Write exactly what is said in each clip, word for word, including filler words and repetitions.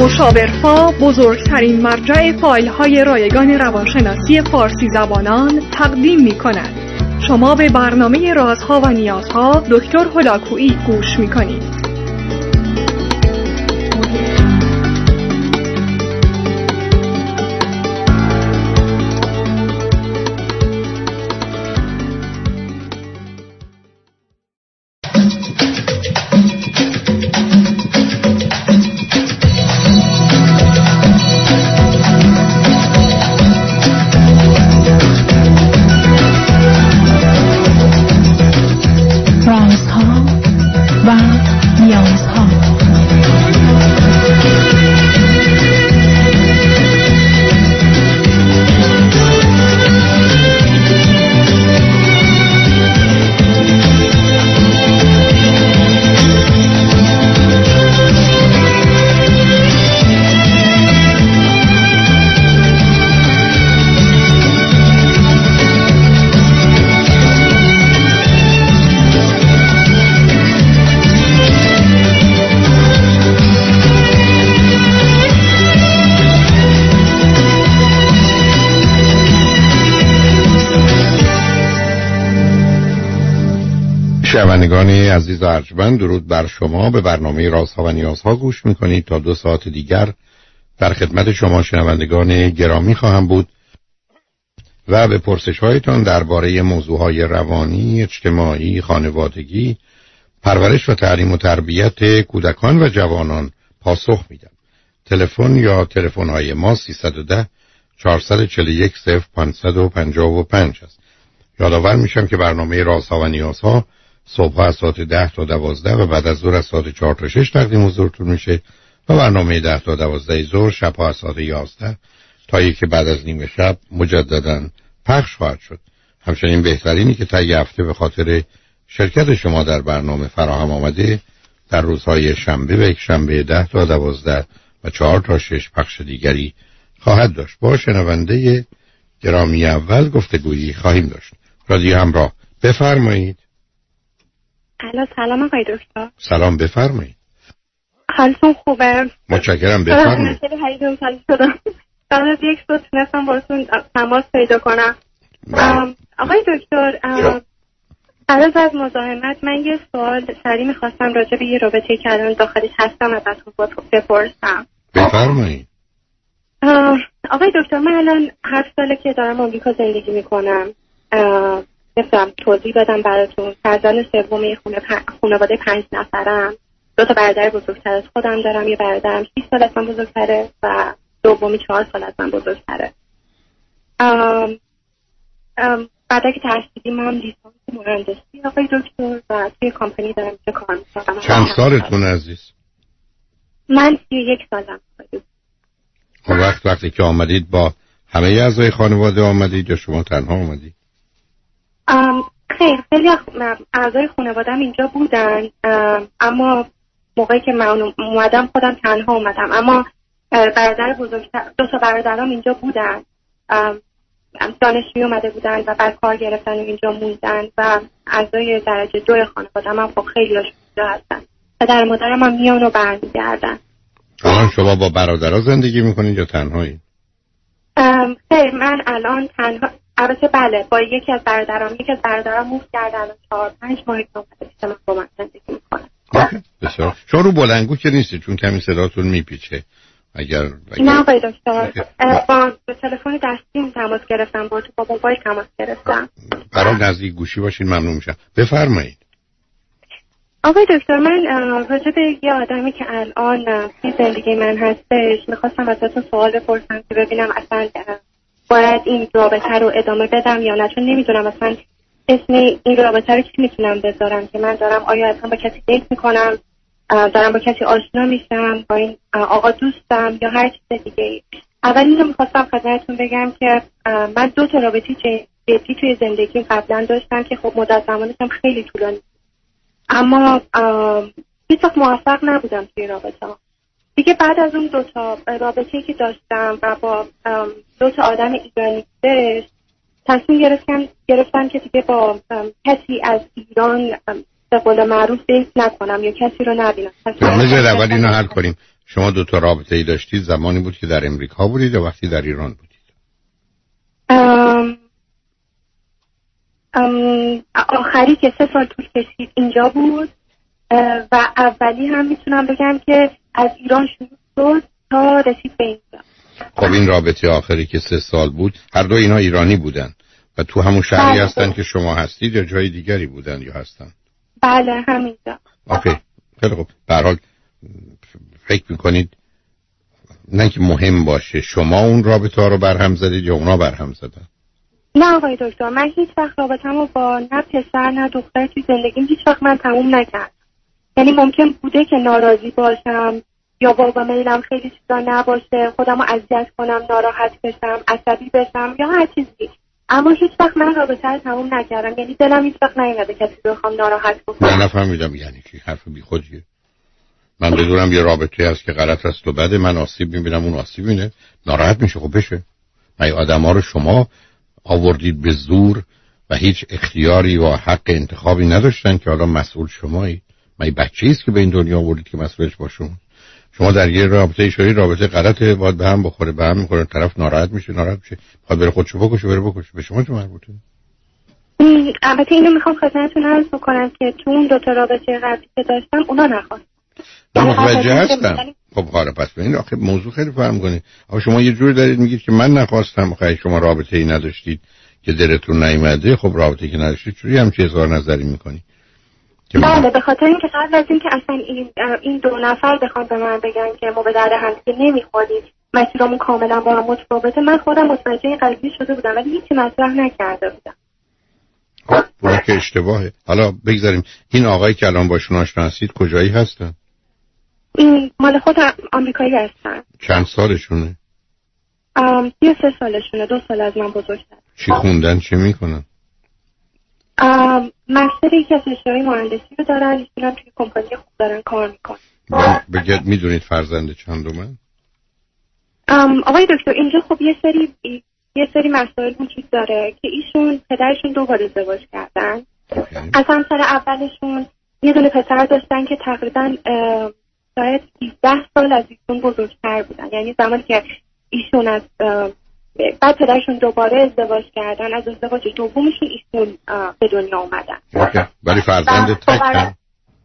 مشاورفا بزرگترین مرجع فایل‌های رایگان روانشناسی فارسی زبانان تقدیم می‌کند. شما به برنامه رازها و نیازها دکتر هلاکویی گوش می‌کنید. شنوندگان عزیز و ارجمند، درود بر شما. به برنامه رازها و نیازها گوش میکنید. تا دو ساعت دیگر در خدمت شما شنوندگان گرامی خواهم بود و به پرسش هایتان درباره موضوعهای روانی، اجتماعی، خانوادگی، پرورش و تعلیم و تربیت کودکان و جوانان پاسخ میدم. تلفن یا تلفن های ما سیصد و ده چهارصد و چهل و یک صفر پانصد و پنجاه و پنج است. یادآور میشم که برنامه رازها و نیازها صبح از ساعت ده تا دوازده و بعد از ظهر از ساعت چهار تا شش تقدیم حضورتون میشه و برنامه ده تا دوازده ظهر شب ها از ساعت یازده تا یک بعد از نیمه شب مجددا پخش خواهد شد. همچنین بهترینی که طی هفته به خاطر شرکت شما در برنامه فراهم آمده در روزهای شنبه و یک شنبه ده تا دوازده و چهار تا شش پخش دیگری خواهد داشت. با شنونده گرامی اول گفتگویی خواهیم داشت. رادیو همراه، بفرمایید. الو، سلام آقای دکتر. سلام، بفرمایید. حالتون خوبه؟ متشکرم، بفرمایید. خیلی هیجان زده شدم. بعد از یک ساعت تونستم باهاتون تماس پیدا کنم. آقای دکتر، قبل از مزاحمت من یه سوال سریع می‌خواستم راجع به یه رابطه‌ای که الان داخلش هستم ازتون بپرسم. بفرمایید. آقای دکتر، من الان هفت ساله که دارم آمریکا زندگی میکنم. نمی‌دونم توضیح بدم براتون. فرزند سوم یه خونه پ... خانواده پنج نفرم. دو تا برادر بزرگتر از خودم دارم. یه برادرم شش سال از من بزرگتره و دومی چهار سال از من بزرگتره. ام... ام... بعد که تحصیلی من لیسانس مهندسی آقای دکتر و توی کمپانی دارم چه کار میکنم. چند سالتون عزیز؟ من سی و یک سالم. اون وقت وقتی که آمدید با همه اعضای خانواده آمدید یا شما تنها آمدید؟ خیر، خیلی اعضای خانوادم اینجا بودن، اما موقعی که من اومدم خودم تنها اومدم. اما برادر بزرگتر، دو تا برادرام اینجا بودن، دانشجوی اومده بودن و بعد کار گرفتن و اینجا موندن و اعضای درجه دو خانوادم هم خب خیلی هاشون اینجا هستن. پدر مادرم هم میان و برمیگردن. الان شما با برادرها زندگی میکنید یا تنهایی؟ خیر، من الان تنها، البته بله، با یکی از برادرام یکی از برادرام موف کردن و چهار پنج ماهی که اومده پیش من با من زندگی میکنم. بسیار. شما رو بلندگو که نیستی چون کمی صداتون میپیچه. اگر, اگر... نه آقای دکتر، با تلفن دستیم تماس گرفتم، با تو با موبایل تماس گرفتم. برای نزدیک گوشی باشین ممنون میشم. بفرمایید. آقای دکتر، من راجع به یه آدمی که الان توی زندگی من هستش میخواستم ازتون سوال بپرسم که ببینم اصلا باید این رابطه رو ادامه بدم یا نه، چون نمیدونم اصلا اسم این رابطه رو چی میتونم بذارم که من دارم، آیا اصلا با کسی دیت میکنم، دارم با کسی آشنا میشم، با این آقا دوستم یا هر چیز دیگه. اول اینو میخواستم خدمتتون بگم که من دو تا رابطه جدی توی زندگی قبلا داشتم که خب مدت زمانش هم خیلی طولانی، اما هیچ وقت موفق نبودم توی رابطه ها. دیگه بعد از اون دو تا رابطه‌ای که داشتم و با دو تا آدم ایرانی تصمیم گرفتم گرفتم که دیگه با کسی از ایران به قول معروف دیت نکنم یا کسی رو نبینم. مثل اول اینو حل کنیم. شما دو تا رابطه ای داشتید زمانی بود که در امریکا بودید و وقتی در ایران بودید؟ ام ام آخری که سه سال طول کشید اینجا بود و اولی هم میتونم بگم که از ایران شروع شد تا رسید به اینجا. خب این رابطه آخری که سه سال بود هر دو اینا ایرانی بودن و تو همون شهری بله. هستن که شما هستید یا جای دیگری بودن یا هستن؟ بله همینجا. اوکی خیلی خوب. به هر حال فکر میکنید نه که مهم باشه شما اون رابطه ها رو برهم زدید یا اونا برهم زدن؟ نه آقای دکتر، من هیچ وقت رابطه‌مو با نه پسر نه دختر توی زندگیم هیچ وقت من تموم نکردم. یعنی ممکن بوده که ناراضی باشم یا بابا میلم خیلی چیزا نباشه، خودمو اذیت کنم، ناراحت بشم، عصبی بشم یا هر چیزی، اما هیچ وقت من رابطه رو تموم نکردم. یعنی دلم هیچ وقت نیومده کسی رو بخوام ناراحت کنم. نه نفهمیدم یعنی چی؟ حرف بیخودیه. من بدونم یه رابطه هست که غلط است و بده، من آسیب میبینم اون آسیب میبینه، ناراحت میشه. خب بشه. من آدم‌ها رو شما آوردید به زور و هیچ اختیاری و حق انتخابی نداشتن که حالا مسئول شمایید. من بچه‌ایست که به این دنیا آوردید که مسئولش باشون. شما در یه رابطه شوری رابطه غلطه، باید به هم بخوره، به هم میخوره، طرف ناراحت میشه، ناراحت میشه، خواهد بره خودشو بکشه، بره بکشه. به شما چه مربوطه؟ البته اینو میخوام خدمتتون عرض بکنم که تو اون دو تا رابطه قبلی که داشتم اونا نخواست. من متوجه هستم. خب حالا پس ببینید آخه موضوع خیلی فهم کنید. آخه شما یه جوری دارید میگید که من نخواستم، خیلی شما رابطه ای نداشتید که دلتون نیومده. خب رابطه که نداشتید چوری هم چه اظهار نظری میکنی؟ بله به خاطر اینکه قبل از اینکه اصلا این این دو نفر بخوام به من بگن که ما به درد هم دیگه نمیخوریم، مسیرمون کاملا با هم متفاوته، من خودم متوجه این قضیه شده بودم ولی هیچ مطرح نکرده بودم. خب اون که اشتباهه. حالا بگذاریم این آقایی که الان باشون آشنا هستید کجایی هستن؟ این مال خود آمریکایی هستن. چند سالشونه؟ ام سی و سه سالشونه، دو سال از من بزرگتر. چی خوندن، چی میکنن؟ ام مستری که اشتغال مهندسی رو دارن، ایشون توی کمپانی خوب دارن کار میکنن. بگید میدونید فرزند چندمن؟ ام آقای دکتر اینجا خب یه سری یه سری مسائل وجود داره که ایشون پدرشون دو بار ازدواج کردن. از همسر اولشون یه دونه پسر داشتن که تقریبا شاید سیزده سال از ایشون بزرگتر بودن. یعنی زمانی که ایشون از بعد پدرشون دوباره ازدواج کردن، از ازدواج دومشون ایشون به دنیا اومدن. ولی فرزند تک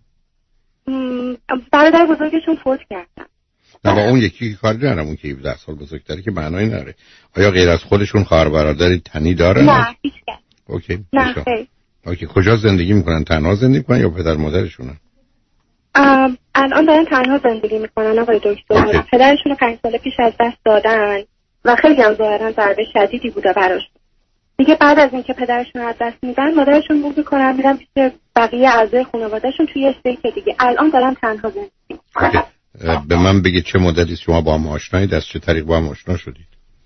برادر بزرگشون فوت کردن. نه با اون یکی کار ندارم، اون که هفده سال بزرگتره که معنایی نداره. آیا غیر از خودشون خواهر برادری تنی دارن؟ نه هیچ کس. اوکی. نه خیر. اوکی. کجا زندگی میکنن؟ تنها زندگی میکنن یا پدر مادرشونن؟ الان دارن تنها زندگی میکنن آقای دکتر. پدرشون پنج سال پیش از دست دادن و خیلی هم ظاهرا ضربه شدیدی بوده براشون. دیگه بعد از اینکه پدرشون از دست میدن مادرشون موو میکنن میرن پیش بقیه اعضای خانواده‌شون توی استیت دیگه. الان دارن تنها زندگی میکنن. به من بگید چه مدتی شما با هم آشنایید، از چه طریق با هم آشنا شدید؟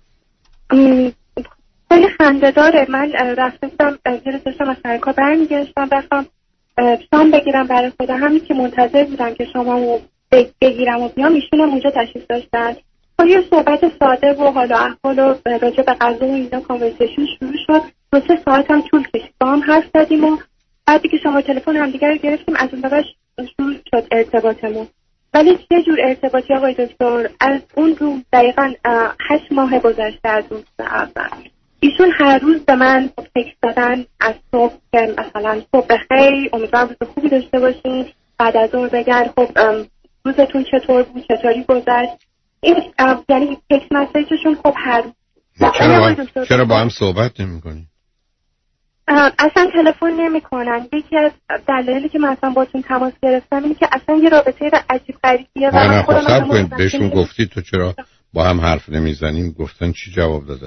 خیلی خنده داره. من رفته بودم زیر داشتم از سر کار برمیگشتم رفتم شام بگیرم برای خودم، همین که منتظر بودم که شما بگیرم و بیام ایشون هم اونجا تشریف داشتن. خب یه صحبت ساده و حالا احوال و راجع به غذا و اینا کانورسیشن شروع شد. دو سه ساعت هم طول کشید با هم حرف زدیم و بعدی که شما تلفن هم دیگر رو گرفتیم از اون بعد شروع شد ارتباطمون. ولی چه جور ارتباطی آقای دکتر؟ از اون رو دقیقاً هشت ماه گذشته از اون اول ایشون هر روز به من تکست دادن از صبح که مثلا صبح بخیر، امیدوارم روز خوبی داشته باشین، بعد از اون بگن خب روزتون چطور بود، چطوری گذشت. این یعنی تکست مسیجشون خب هر روز. چرا با, چرا با هم صحبت نمی کنی؟ اصلا تلفن نمی کنن. یکی از دلایلی که من اصلا باتون تماس گرفتم اینه که اصلا یه رابطه عجیب غریبیه. نه نه خب صبر کنید، بهشون گفتی تو چرا با هم حرف نمیزنیم؟ گفتن چی جواب دادن؟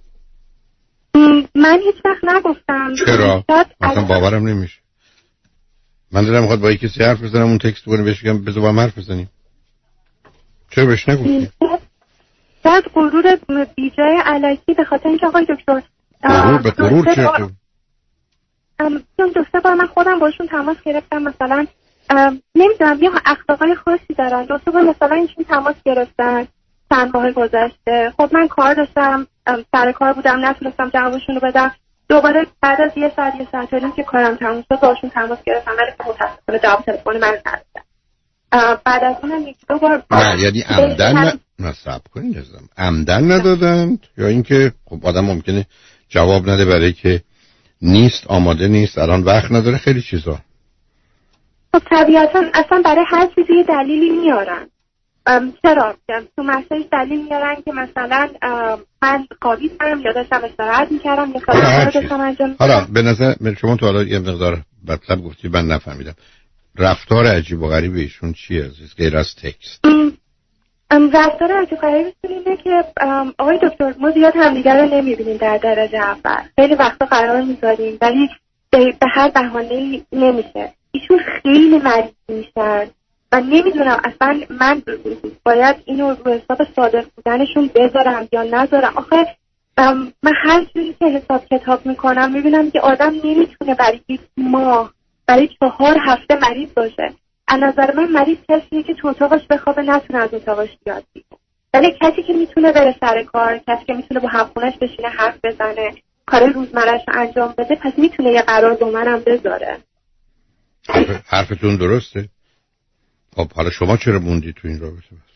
من هیچ وقت نگفتم. چرا؟ اصلا باورم نمیشه. من دلم میخواد با کسی حرف بزنم اون تکست کنه بهش بگم بذار با هم حرف بزنیم. چرا بهش نگفتی؟ شاید غرور بیجای علکی، به خاطر اینکه آقای دکتر غرور به غرور چه؟ چون دو سه بار من خودم باشون تماس گرفتم، مثلا نمیدونم یه اخلاقای خاصی دارن. دو سه بار مثلا ایشون تماس گرفتن چند ماه گذشته. خب من کار داشتم، سر کار بودم، نتونستم جوابشون رو بدم. دوباره بعد از یه ساعت یه ساعت و نیم که کارم تموم شد باشون تماس گرفتم ولی متاسفانه جواب تلفن من ندادن. بعد از اونم یک دو بار نه یعنی عمدن ن... نصب کنید ازم عمدن ندادند یا اینکه خب آدم ممکنه جواب نده برای که نیست آماده نیست الان وقت نداره خیلی چیزا. خب طبیعتا اصلا برای هر چیزی یه دلیلی میارن. چرا؟ تو مسئله دلیل میارن که مثلا من خوابیدم یا داشتم استراحت میکردم یا کاری داشتم انجام. حالا به نظر شما تو حالا یه مقدار مطلب گفتی من نفهمیدم. رفتار عجیب و غریب ایشون چیه عزیز غیر از تکست؟ رفتار عجیب و غریب اینه که آقای دکتر ما زیاد همدیگر رو نمیبینیم در درجه اول. خیلی وقتا قرار میذاریم ولی به هر بهانه‌ای نمیشه. ایشون خیلی مریض میشن و نمیدونم اصلا من باید اینو رو حساب صادق بودنشون بذارم یا نذارم. آخه من هر چیزی که حساب کتاب میکنم میبینم که آدم نمیتونه برای یک ماه برای چهار هفته مریض باشه. از نظر من مریض کسیه که تو اتاقش بخوابه نتونه از اتاقش بیاد بیرون. ولی کسی که میتونه بره سر کار، کسی که میتونه با همخونش بشینه حرف بزنه، کار روزمره‌اش انجام بده، پس میتونه یه قرار با منم بذاره. حرف، حرفتون درسته؟ خب حالا شما چرا موندی تو این رابطه بس؟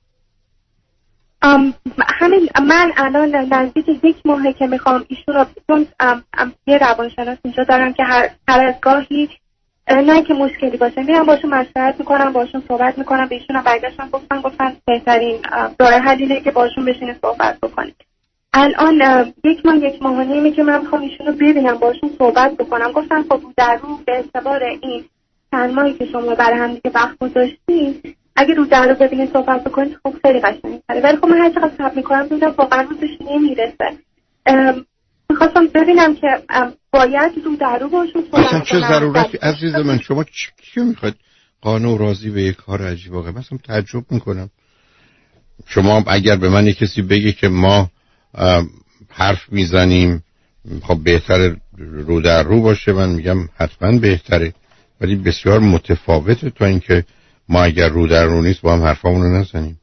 ام همین من الان نزدیک یک ماهه که میخوام ایشون رو چون ام ام یه روانشناس اینجا دارم که هر هر از گاهی نه که مشکلی باشه میرم باشون مشورت میکنم باشون صحبت میکنم به ایشون برگشتم گفتن گفتن بهترین راه حل اینه که باشون بشینید صحبت بکنید. الان یک ماه یک ماه و نیمه که من میخوام ایشون رو ببینم باشون صحبت بکنم. گفتن خب در رو به اعتبار این چند ماهی که شما برای هم دیگه وقت گذاشتین اگه رو در رو ببینید صحبت بکنید خب خیلی قشنگ‌تره. ولی خب من هر چقدر صبر میکنم ببینم واقعا روزش نمیرسه. میخواستم ببینم که باید رو در رو باشون صحبت کنم. چه ضرورتی عزیز من شما چی میخواید قانع و راضی به یک کار عجیب واقعا مثلا تعجب میکنم. شما اگر به من کسی بگه که ما حرف میزنیم خب بهتره رو در رو باشه من میگم حتما بهتره ولی بسیار متفاوته تا اینکه ما اگر رو در رو نیست با هم حرفامونو نزنیم.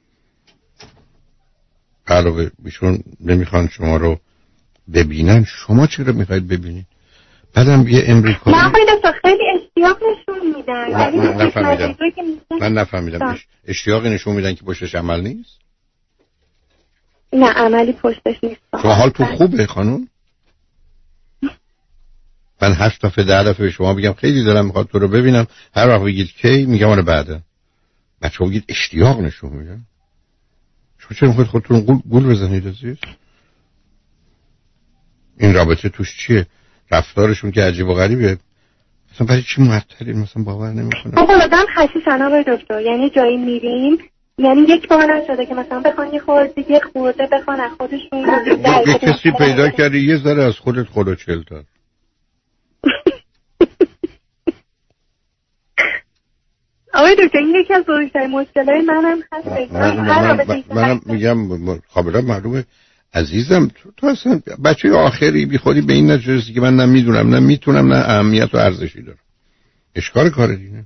علاوه بیشون نمیخوان شما رو ببینن شما چرا میخواید ببینید؟ بعدم یه امریکایی من خیلی اشتیاق نشون میدن. من نفهمیدم من نفهمیدم اشتیاق نشون میدن که پشتش عمل نیست؟ نه عملی پشتش نیست. شما حالتون خوبه خانم؟ من هشت دفعه ده دفعه به شما بگم خیلی دلم میخواد تو رو ببینم هر وقت بگید کی میگم اون بعدا بچه ها بگید اشتیاق نشون میدن. شما چرا میخواید خودتون گول, گول بزنید عزیز؟ این رابطه توش چیه؟ رفتارشون که عجیب و غریبه مثلا برای چی معطلی مثلا باور نمیکنم. آقا آدم حسیسنا به دکتر یعنی جایی میریم یعنی یک بار نشده که مثلا بخوان یه خورده یک خورده بخوان از خودشون یه کسی پیدا کردی یه ذره از خودت خدا چل تا. آقای دکتر این یکی از بزرگترین مشکلای منم هست. منم منم میگم کاملا معلومه عزیزم تو, تو اصلا بچه آخری بی خودی به این نتیجه رسیدی که من نه میدونم نه میتونم نه اهمیت و ارزشی دارم. اشکال کار دینه.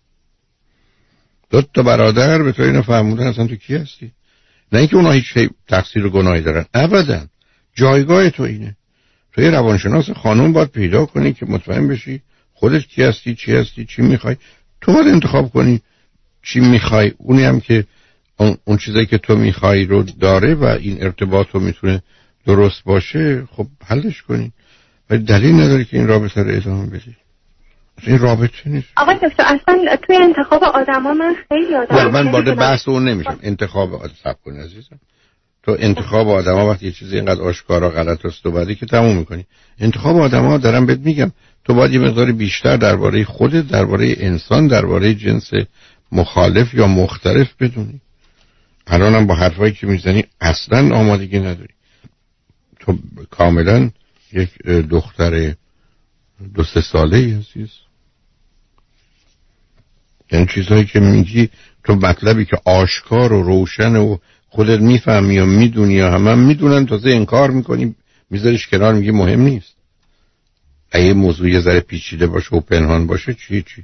دو تا برادر به تو اینو فهموندن اصلا تو کی هستی؟ نه اینکه اونا هیچ تقصیر و گناهی دارن ابدا. جایگاه تو اینه. تو یه روانشناس خانم باید پیدا کنی که مطمئن بشی خودت کی هستی چی هستی چی میخوای. تو باید انتخاب کنی چی میخوای. اونی هم که اون, اون چیزایی که تو میخوای رو داره و این ارتباط رو میتونه درست باشه خب حلش کنی. ولی دلیل نداره که این رابطه رو ادامه بدی. این رابطه نیست. آقا دکتر اصلا توی انتخاب آدما من خیلی آدم من وارد بحث اون نمیشم. انتخاب آدم صبر کن عزیزم. تو انتخاب آدما وقتی یه چیزی اینقدر آشکارا غلط است و بعدی که تموم میکنی. انتخاب آدما دارم بهت میگم تو باید یه مقدار بیشتر درباره خودت درباره انسان درباره جنس مخالف یا مختلف بدونی. الانم با حرفایی که میزنی اصلا آمادگی نداری. تو کاملا یک دختر دو سه ساله ای عزیز. یعنی چیزهایی که میگی تو مطلبی که آشکار و روشن و خودت میفهمی و میدونی یا همه هم میدونن تازه انکار میکنی میذاریش کنار میگی مهم نیست. اگه موضوع یه ذره پیچیده باشه و پنهان باشه چی چی.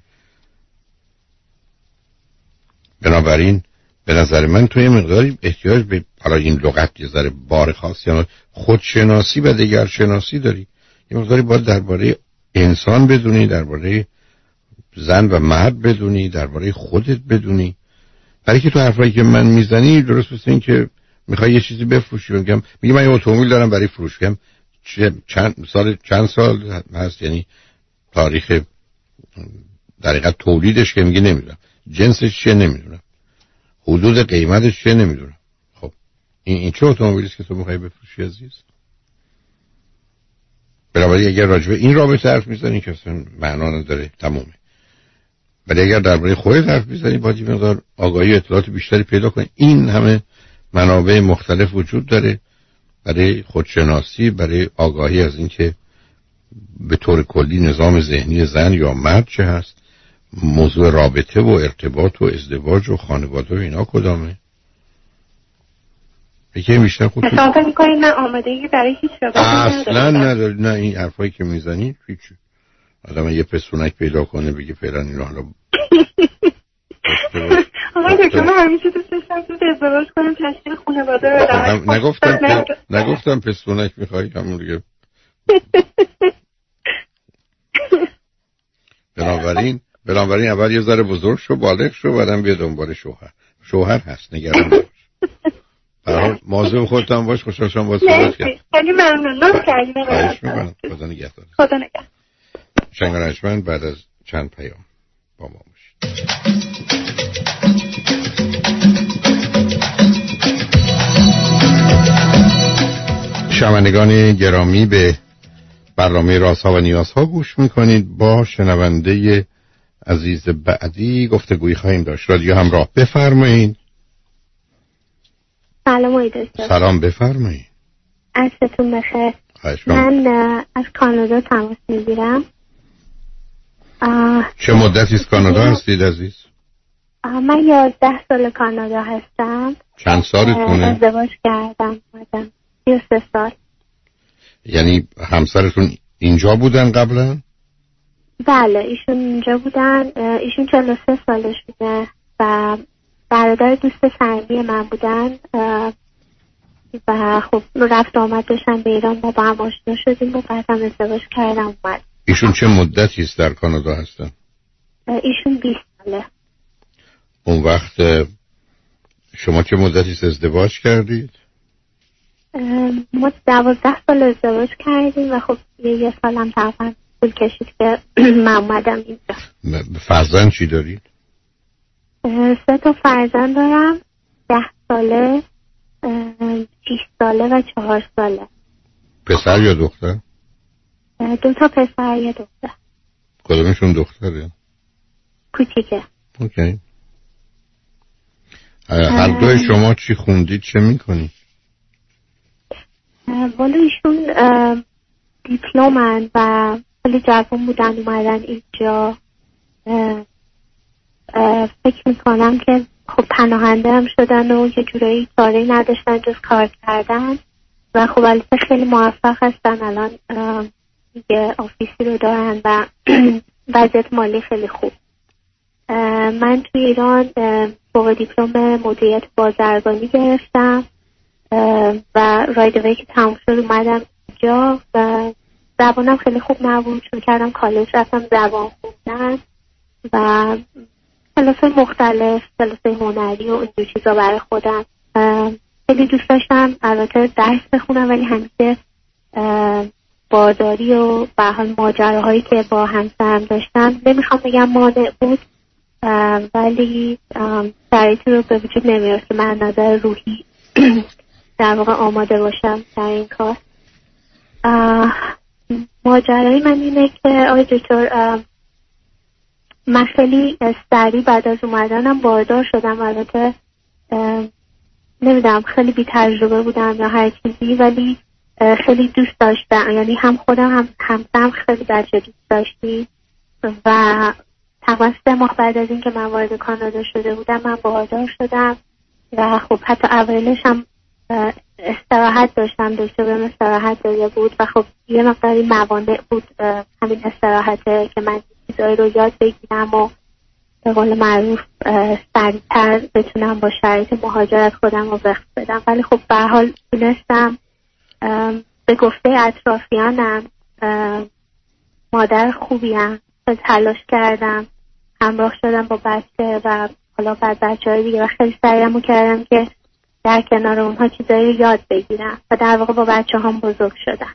بنابراین به نظر من تو یه مقداری احتیاج به حالا این لغت یه ذره بار خاصی یا خودشناسی و دیگر شناسی داری. یه مقداری باید درباره انسان بدونی، درباره زن و مرد بدونی، درباره خودت بدونی. برای که تو حرفایی که من میزنی درست مثل این که میخوای یه چیزی بفروشی، میگم میگم من یه اتومبیل دارم برای فروش، میگم چند سال چند سال هست، یعنی تاریخ در حقیقت تولیدش که میگه نمیدونم، جنسش چیه نمیدونم، حدود قیمتش چیه نمیدونم. خب این این چه اتومبیلی است که تو میخوای بفروشی عزیز؟ بنابراین اگر راجع به این رابطه حرف میزنی که اصلا معنا نداره، تمومه. ولی اگر درباره خودت حرف میزنی باید یه مقدار آگاهی و اطلاعات بیشتری پیدا کنی. این همه منابع مختلف وجود داره برای خودشناسی، برای آگاهی از این که به طور کلی نظام ذهنی زن یا مرد چه هست، موضوع رابطه و ارتباط و ازدواج و خانواده و اینا کدامه. یکی بیشتر خودتون حساب می‌کنید من آمادگی برای هیچ رابطه ندارم؟ اصلا نداری. نه این حرفایی که میزنی هیچ. آدم یه پسونک پیدا کنه بگه فعلا این حالا آقای دکتر من همیشه دوست داشتم تو ازدواج کنم، تشکیل خانواده رو بدم. نگفتم نگفتم پسونک میخوای، همون دیگه. بنابراین بنابراین اول یه ذره بزرگ شو، بالغ شو، بعدم بیا دنبال شوهر. شوهر هست، نگران نباش. برای موضوع خودت هم باش. خوشحال شدم باهات صحبت کردم. خیلی ممنون. لطف کردین. خواهش می‌کنم. خدا نگهدار. خدا نگهدار. شنگرشمن بعد از چند پیام با ما باشید. شنوندگان گرامی به برنامه رازها و نیازها گوش میکنید. با شنونده عزیز بعدی گفتگویی خواهیم داشت. رادیو همراه، بفرمایید. سلام آقای دکتر. سلام، بفرمایید. عصرتون بخیر. خواهش من از کانادا تماس میگیرم. چه مدتی از کانادا هستید عزیز؟ من یازده سال کانادا هستم. چند سالتونه؟ ازدواج کردم بودم سی و سه سال. یعنی همسرتون اینجا بودن قبلا؟ بله ایشون اینجا بودن. ایشون چهل و سه سالش بوده و برادر دوست صمیمی من بودن و خب رفت آمد داشتن به ایران، ما با هم آشنا شدیم و بعدم ازدواج کردم اومد. ایشون چه مدتی است در کانادا هستن؟ ایشون بیست ساله. اون وقت شما چه مدتی است ازدواج کردید؟ ما دوازده سال ازدواج کردیم و خب یه سال هم تقریبا طول کشید که من اومدم اینجا. فرزند چی دارید؟ سه تا فرزند دارم، ده ساله، شیش ساله و چهار ساله. پسر یا دختر؟ دو تا پسر یه دختر. کدومشون دختره؟ کوچیکه. اوکی. هر دوی شما چی خوندید، چه میکنید؟ والا ایشون دیپلومن و خیلی جوان بودن اومدن اینجا. فکر میکنم که خب پناهنده هم شدن و یه جورایی چاره‌ای نداشتن جز کار کردن و خب البته خیلی موفق هستن. الان یه آفیسی رو دارن و وضعیت مالی خیلی خوب. من توی ایران فوق دیپلم مدیریت بازرگانی گرفتم و رایدوی که تموم شد اومدم اینجا و زبانم خیلی خوب نبود، چون کردم کالج رفتم زبان خوندن و کلاس‌های مختلف، کلاس‌های هنری و اینجور چیزا برای خودم. خیلی دوست داشتم البته درس بخونم، ولی همیشه بارداری و به حال ماجراهایی که با همسرم داشتم نمیخوام بگم مانع بود، ولی شرایطی رو به وجود نمیاد که من نظر روحی در واقع آماده باشم در این کار. ماجرای من اینه که آقای دکتر من خیلی سریع بعد از اومدنم باردار شدم. البته نمیدونم خیلی بی تجربه بودم یا هر چیزی، ولی خیلی دوست داشتم. یعنی هم خودم هم همسرم خیلی بچه دوست داشتی و تقریبا سه ماه بعد از این که من وارد کانادا شده بودم من باردار شدم و خب حتی اولش هم استراحت داشتم، دکتر بهم استراحت داده بود و خب یه مقداری موانع بود همین استراحته که من چیزایی رو یاد بگیرم و به قول معروف سریعتر بتونم با شرایط مهاجرت خودم رو وقت بدم. ولی خب به هر حال تونستم به گفته اطرافیانم مادر خوبیم، تلاش کردم، همراه شدم با بچه و حالا بعد بچه های دیگه و خیلی سعیمو کردم که در کنار اونها چیزایی رو یاد بگیرم و در واقع با بچه هم بزرگ شدم.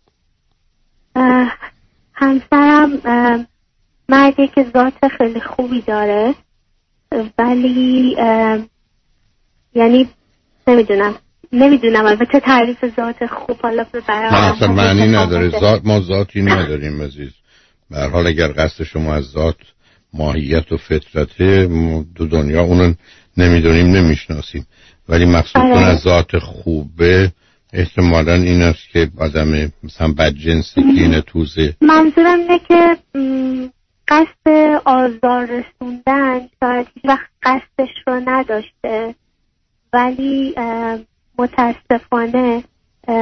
همسرم مردی که ذات خیلی خوبی داره، ولی یعنی نمیدونم نمیدونم البته تعریف ذات خوب حالا برای نه اصلا معنی نداره. ذات ما ذاتی نداریم عزیز. به هر حال اگر قصد شما از ذات ماهیت و فطرت دو دنیا اونو نمیدونیم نمیشناسیم، ولی مقصودتون از ذات خوبه احتمالاً این است که آدم مثلا بدجنسی کینه توزه. منظورم اینه که قصد آزار رسوندن شاید هیچ وقت قصدش رو نداشته، ولی متاسفانه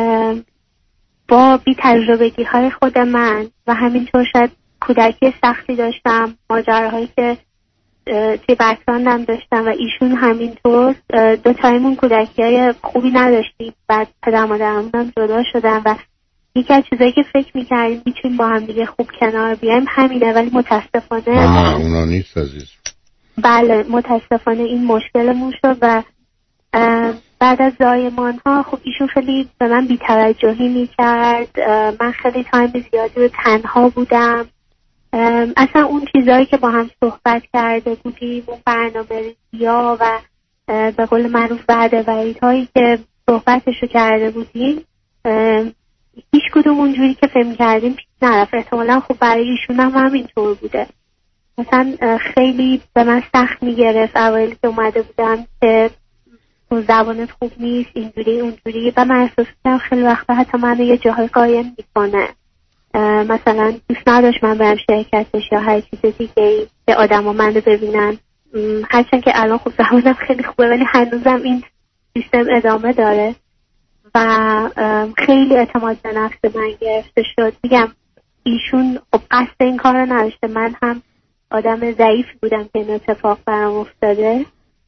با بی تجربگی های خود من و همینطور شاید کودکی سختی داشتم، ماجراهایی که توی بچگانم داشتم و ایشون همینطور، دو تایمون کودکی های خوبی نداشتیم. بعد پدر مادرمون هم جدا شدن و یکی از چیزایی که فکر میکردیم میتونیم با هم دیگه خوب کنار بیایم همینه، ولی متاسفانه نه اونا نیست عزیز. بله متاسفانه این مشکلمون شد و بعد از زایمان ها خب ایشون خیلی به من بی‌توجهی میکرد، من خیلی تایم زیادی رو تنها بودم. اصلا اون چیزایی که با هم صحبت کرده بودیم، اون برنامه ریزیا و به قول معروف وعده وعیدهایی که صحبتشو کرده بودیم، هیچ کدوم اونجوری که فهم کردیم پیش نرفت. احتمالا خب برای ایشون هم همینطور بوده. مثلا خیلی به من سخت میگرفت اوایل که اومده بودم که اون زبانت خوب نیست، اینجوری اونجوری، و من احساس کردم خیلی وقتا حتی منو یه جاهای قایم میکنه. مثلا دوست نداشت من برم شرکتش یا هر چیز دیگه ای که آدم ها منو ببینن، هرچند که الان خب زبانم خیلی خوبه ولی هنوزم این سیستم ادامه داره و خیلی اعتماد به نفس من گرفته شد. میگم ایشون خب قصد این کار رو نداشته، من هم آدم ضعیفی بودم که این اتفاق برام افتاده.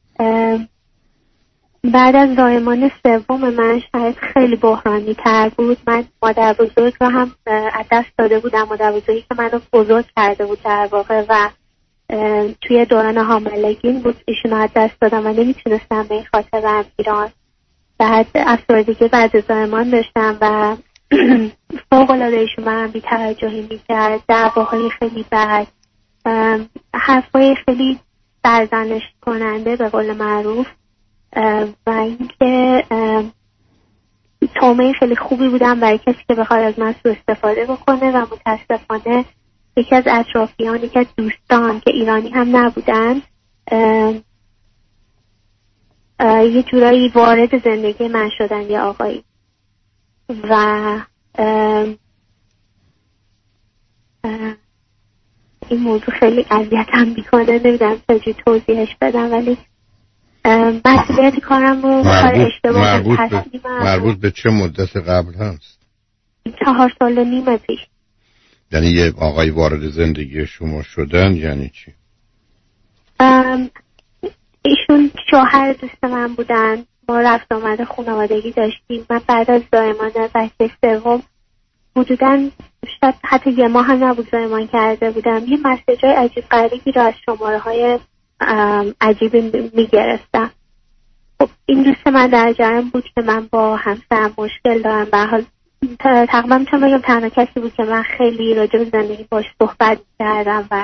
بعد از زایمان سوم من شاید خیلی بحرانی تر بود. من مادر بزرگ رو هم از دست داده بودم، مادر بزرگی که منو بزرگ کرده بود در واقع، و توی دوران حاملگی بود ایشون از دست دادم و نمیتونستم به این خاطر برم ایران. بعد افسردگی بعد از زایمان داشتم و فوق العاده ایشون برام بی‌توجهی میکرد، دعواهای خیلی بد، حرفای خیلی سرزنش کننده به قول معروف، و اینکه تومه خیلی خوبی بودم برای کسی که بخواد از من سوء استفاده بکنه و متاسفانه یکی از اطرافیان، یکی از دوستان که ایرانی هم نبودن، یه جورایی وارد زندگی من شدن، یه آقایی، و این موضوع خیلی اذیتم میکنه، نمیدونم چجوری توضیحش بدم، ولی مسئولیت کارم رو کار اشتباه مربوط به, مربوط به چه مدت قبل هست؟ چهار سال و نیم پیش. یعنی یه آقای وارد زندگی شما شدن یعنی چی؟ ایشون شوهر دوست من بودن، ما رفت آمد خانوادگی داشتیم. من بعد از زایمان بچه سوم حدوداً شاید حتی یه ماه هم نبود زایمان کرده بودم، یه مسیجای عجیب غریبی رو از شماره های عجیبی میگرفتم. خب این دوست من در جریان بود که من با همسرم مشکل دارم. به حال تقریبا میتونم بگم تنها کسی بود که من خیلی راجع به زندگی باش صحبت کردم و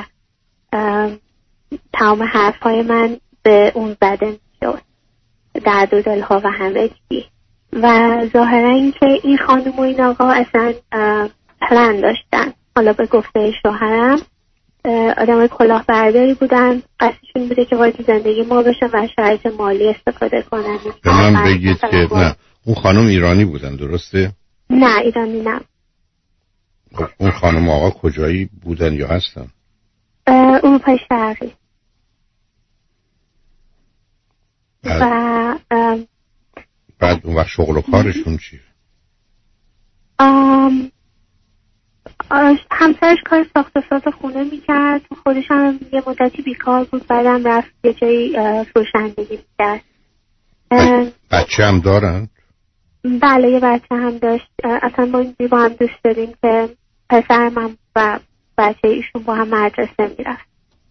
تمام حرفهای من به اون زده میشد، درد و دلها و همه چی. و ظاهرا این که این خانم و این آقا اصلا پلن داشتن، حالا به گفته شوهرم آدم های کلاهبرداری بودن، قصدشون بوده که وارد زندگی ما بشن و شرایط مالی استفاده کنن. به من بگید که نه اون خانم ایرانی بودن درسته؟ نه ایرانی نه. خب اون خانم آقا کجایی بودن یا هستن؟ اروپای شرقی. بعد و بعد اون وقت شغل و کارشون چیه؟ ام همسرش کار ساخت و ساز خونه میکرد، خودش هم یه مدتی بیکار بود، بعدم رفت یه جایی فروشندگی میکرد. بچه هم دارن؟ بله یه بچه هم داشت. اصلا با اینجوری با هم دوست داریم که پسر من و بچه ایشون با هم مدرسه میرفت.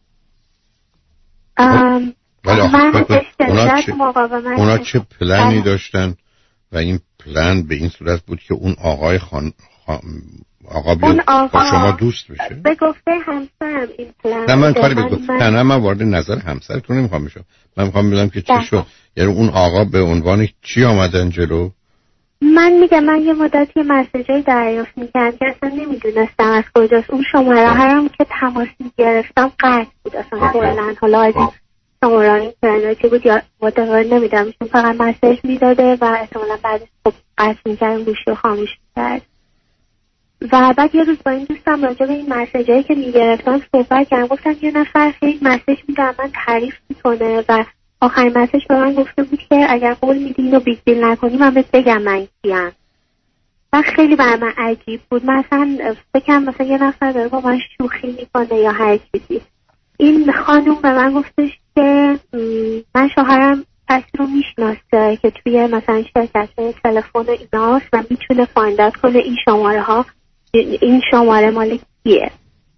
من اونا چه, اونا چه پلانی داشتن و این پلان به این صورت بود که اون آقای خان, خان... آقا بیاد با شما دوست بشه؟ به گفته همسرم این پلان. نه من کاری به گفته من... نه من وارد نظر همسرتون نمیخوام بشم. من میخوام بدونم که چی شد. یعنی اون آقا به عنوان چی آمدن جلو؟ من میگم من یه مدتی مسیجای دریافت میکردم که اصلا نمیدونستم از کجاست. اون شماره هرم که تماس میگرفتم قطع بود اصلا کلا. حالا از این شماره اینترنتی بود یا متوجه نمیدم، چون فقط مسیج میداده و احتمالا بعدش خب قطع میکردم گوشی رو خاموش میکرد. و بعد یه روز با این دوستم راجع به این مسیجایی که میگرفتم صحبت کردم. گفتم یه نفر خیلی مسیج میده من تعریف میکنه و آخرین مسیج به من گفته بود که اگر قول میدی اینو بیگ دیل نکنی من بهت بگم من کیم. و خیلی برای من عجیب بود. مثلا فکرم مثلا یه نفر داره با من شوخی میکنه یا هر چیزی. این خانوم به من گفتش که من شوهرم کسی رو میشناسه که توی مثلا شرکت تلفن ایناست و میتونه فایند اوت کنه این شماره ها این شماره مال کیه.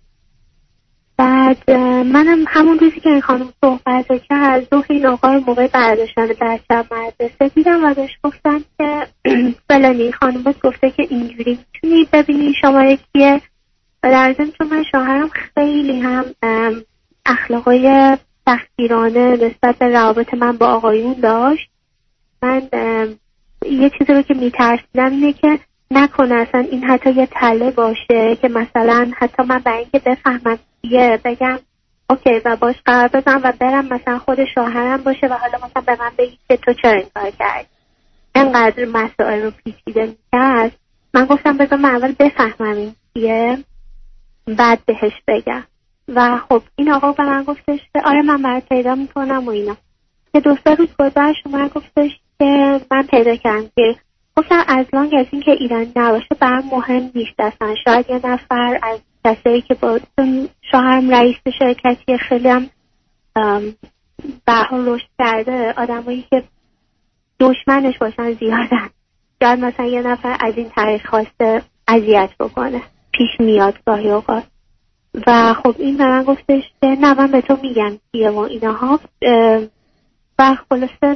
بعد منم همون روزی که این خانم صحبت کرد ظهر این آقای موقع برداشتن بچه‌م مدرسه دیدم و بهش گفتم که فلانی خانم بهت گفته که اینجوری میتونی ببینی شماره کیه. و در ضمن چون من شوهرم خیلی هم اخلاقای سختگیرانه نسبت به روابط من با آقایون داشت، من یه چیزی رو که میترسیدم اینه که نکنه اصلا این حتی یه تله باشه که مثلا حتی من برای اینکه بفهمم یه بگم اوکی و باش قرار بزنم و برم مثلا خود شوهرم باشه و حالا مثلا به من بگی که تو چرا این کار کردی. اینقدر مسائل رو پیچیده میکرد. من گفتم بذار من اول بفهمم این چیه بعد بهش بگم. و خب این آقا به من گفتش که آره من برات پیدا میکنم و اینا. که دو سه روز گذشت من گفتش که من پیدا کردم که گفتم از لانگ از این که ایرانی نباشه برام مهم نیست اصلا. شاید یه نفر از کسایی که با شوهرم رئیس شرکتی خیلی هم به حال رشد کرده آدمایی که دشمنش باشن زیادن. شاید مثلا یه نفر از این طریق خواسته اذیت بکنه، پیش میاد گاهی اوقات. و خب این به من گفتش که نه من به تو میگم کیه و ایناها. و خلاصه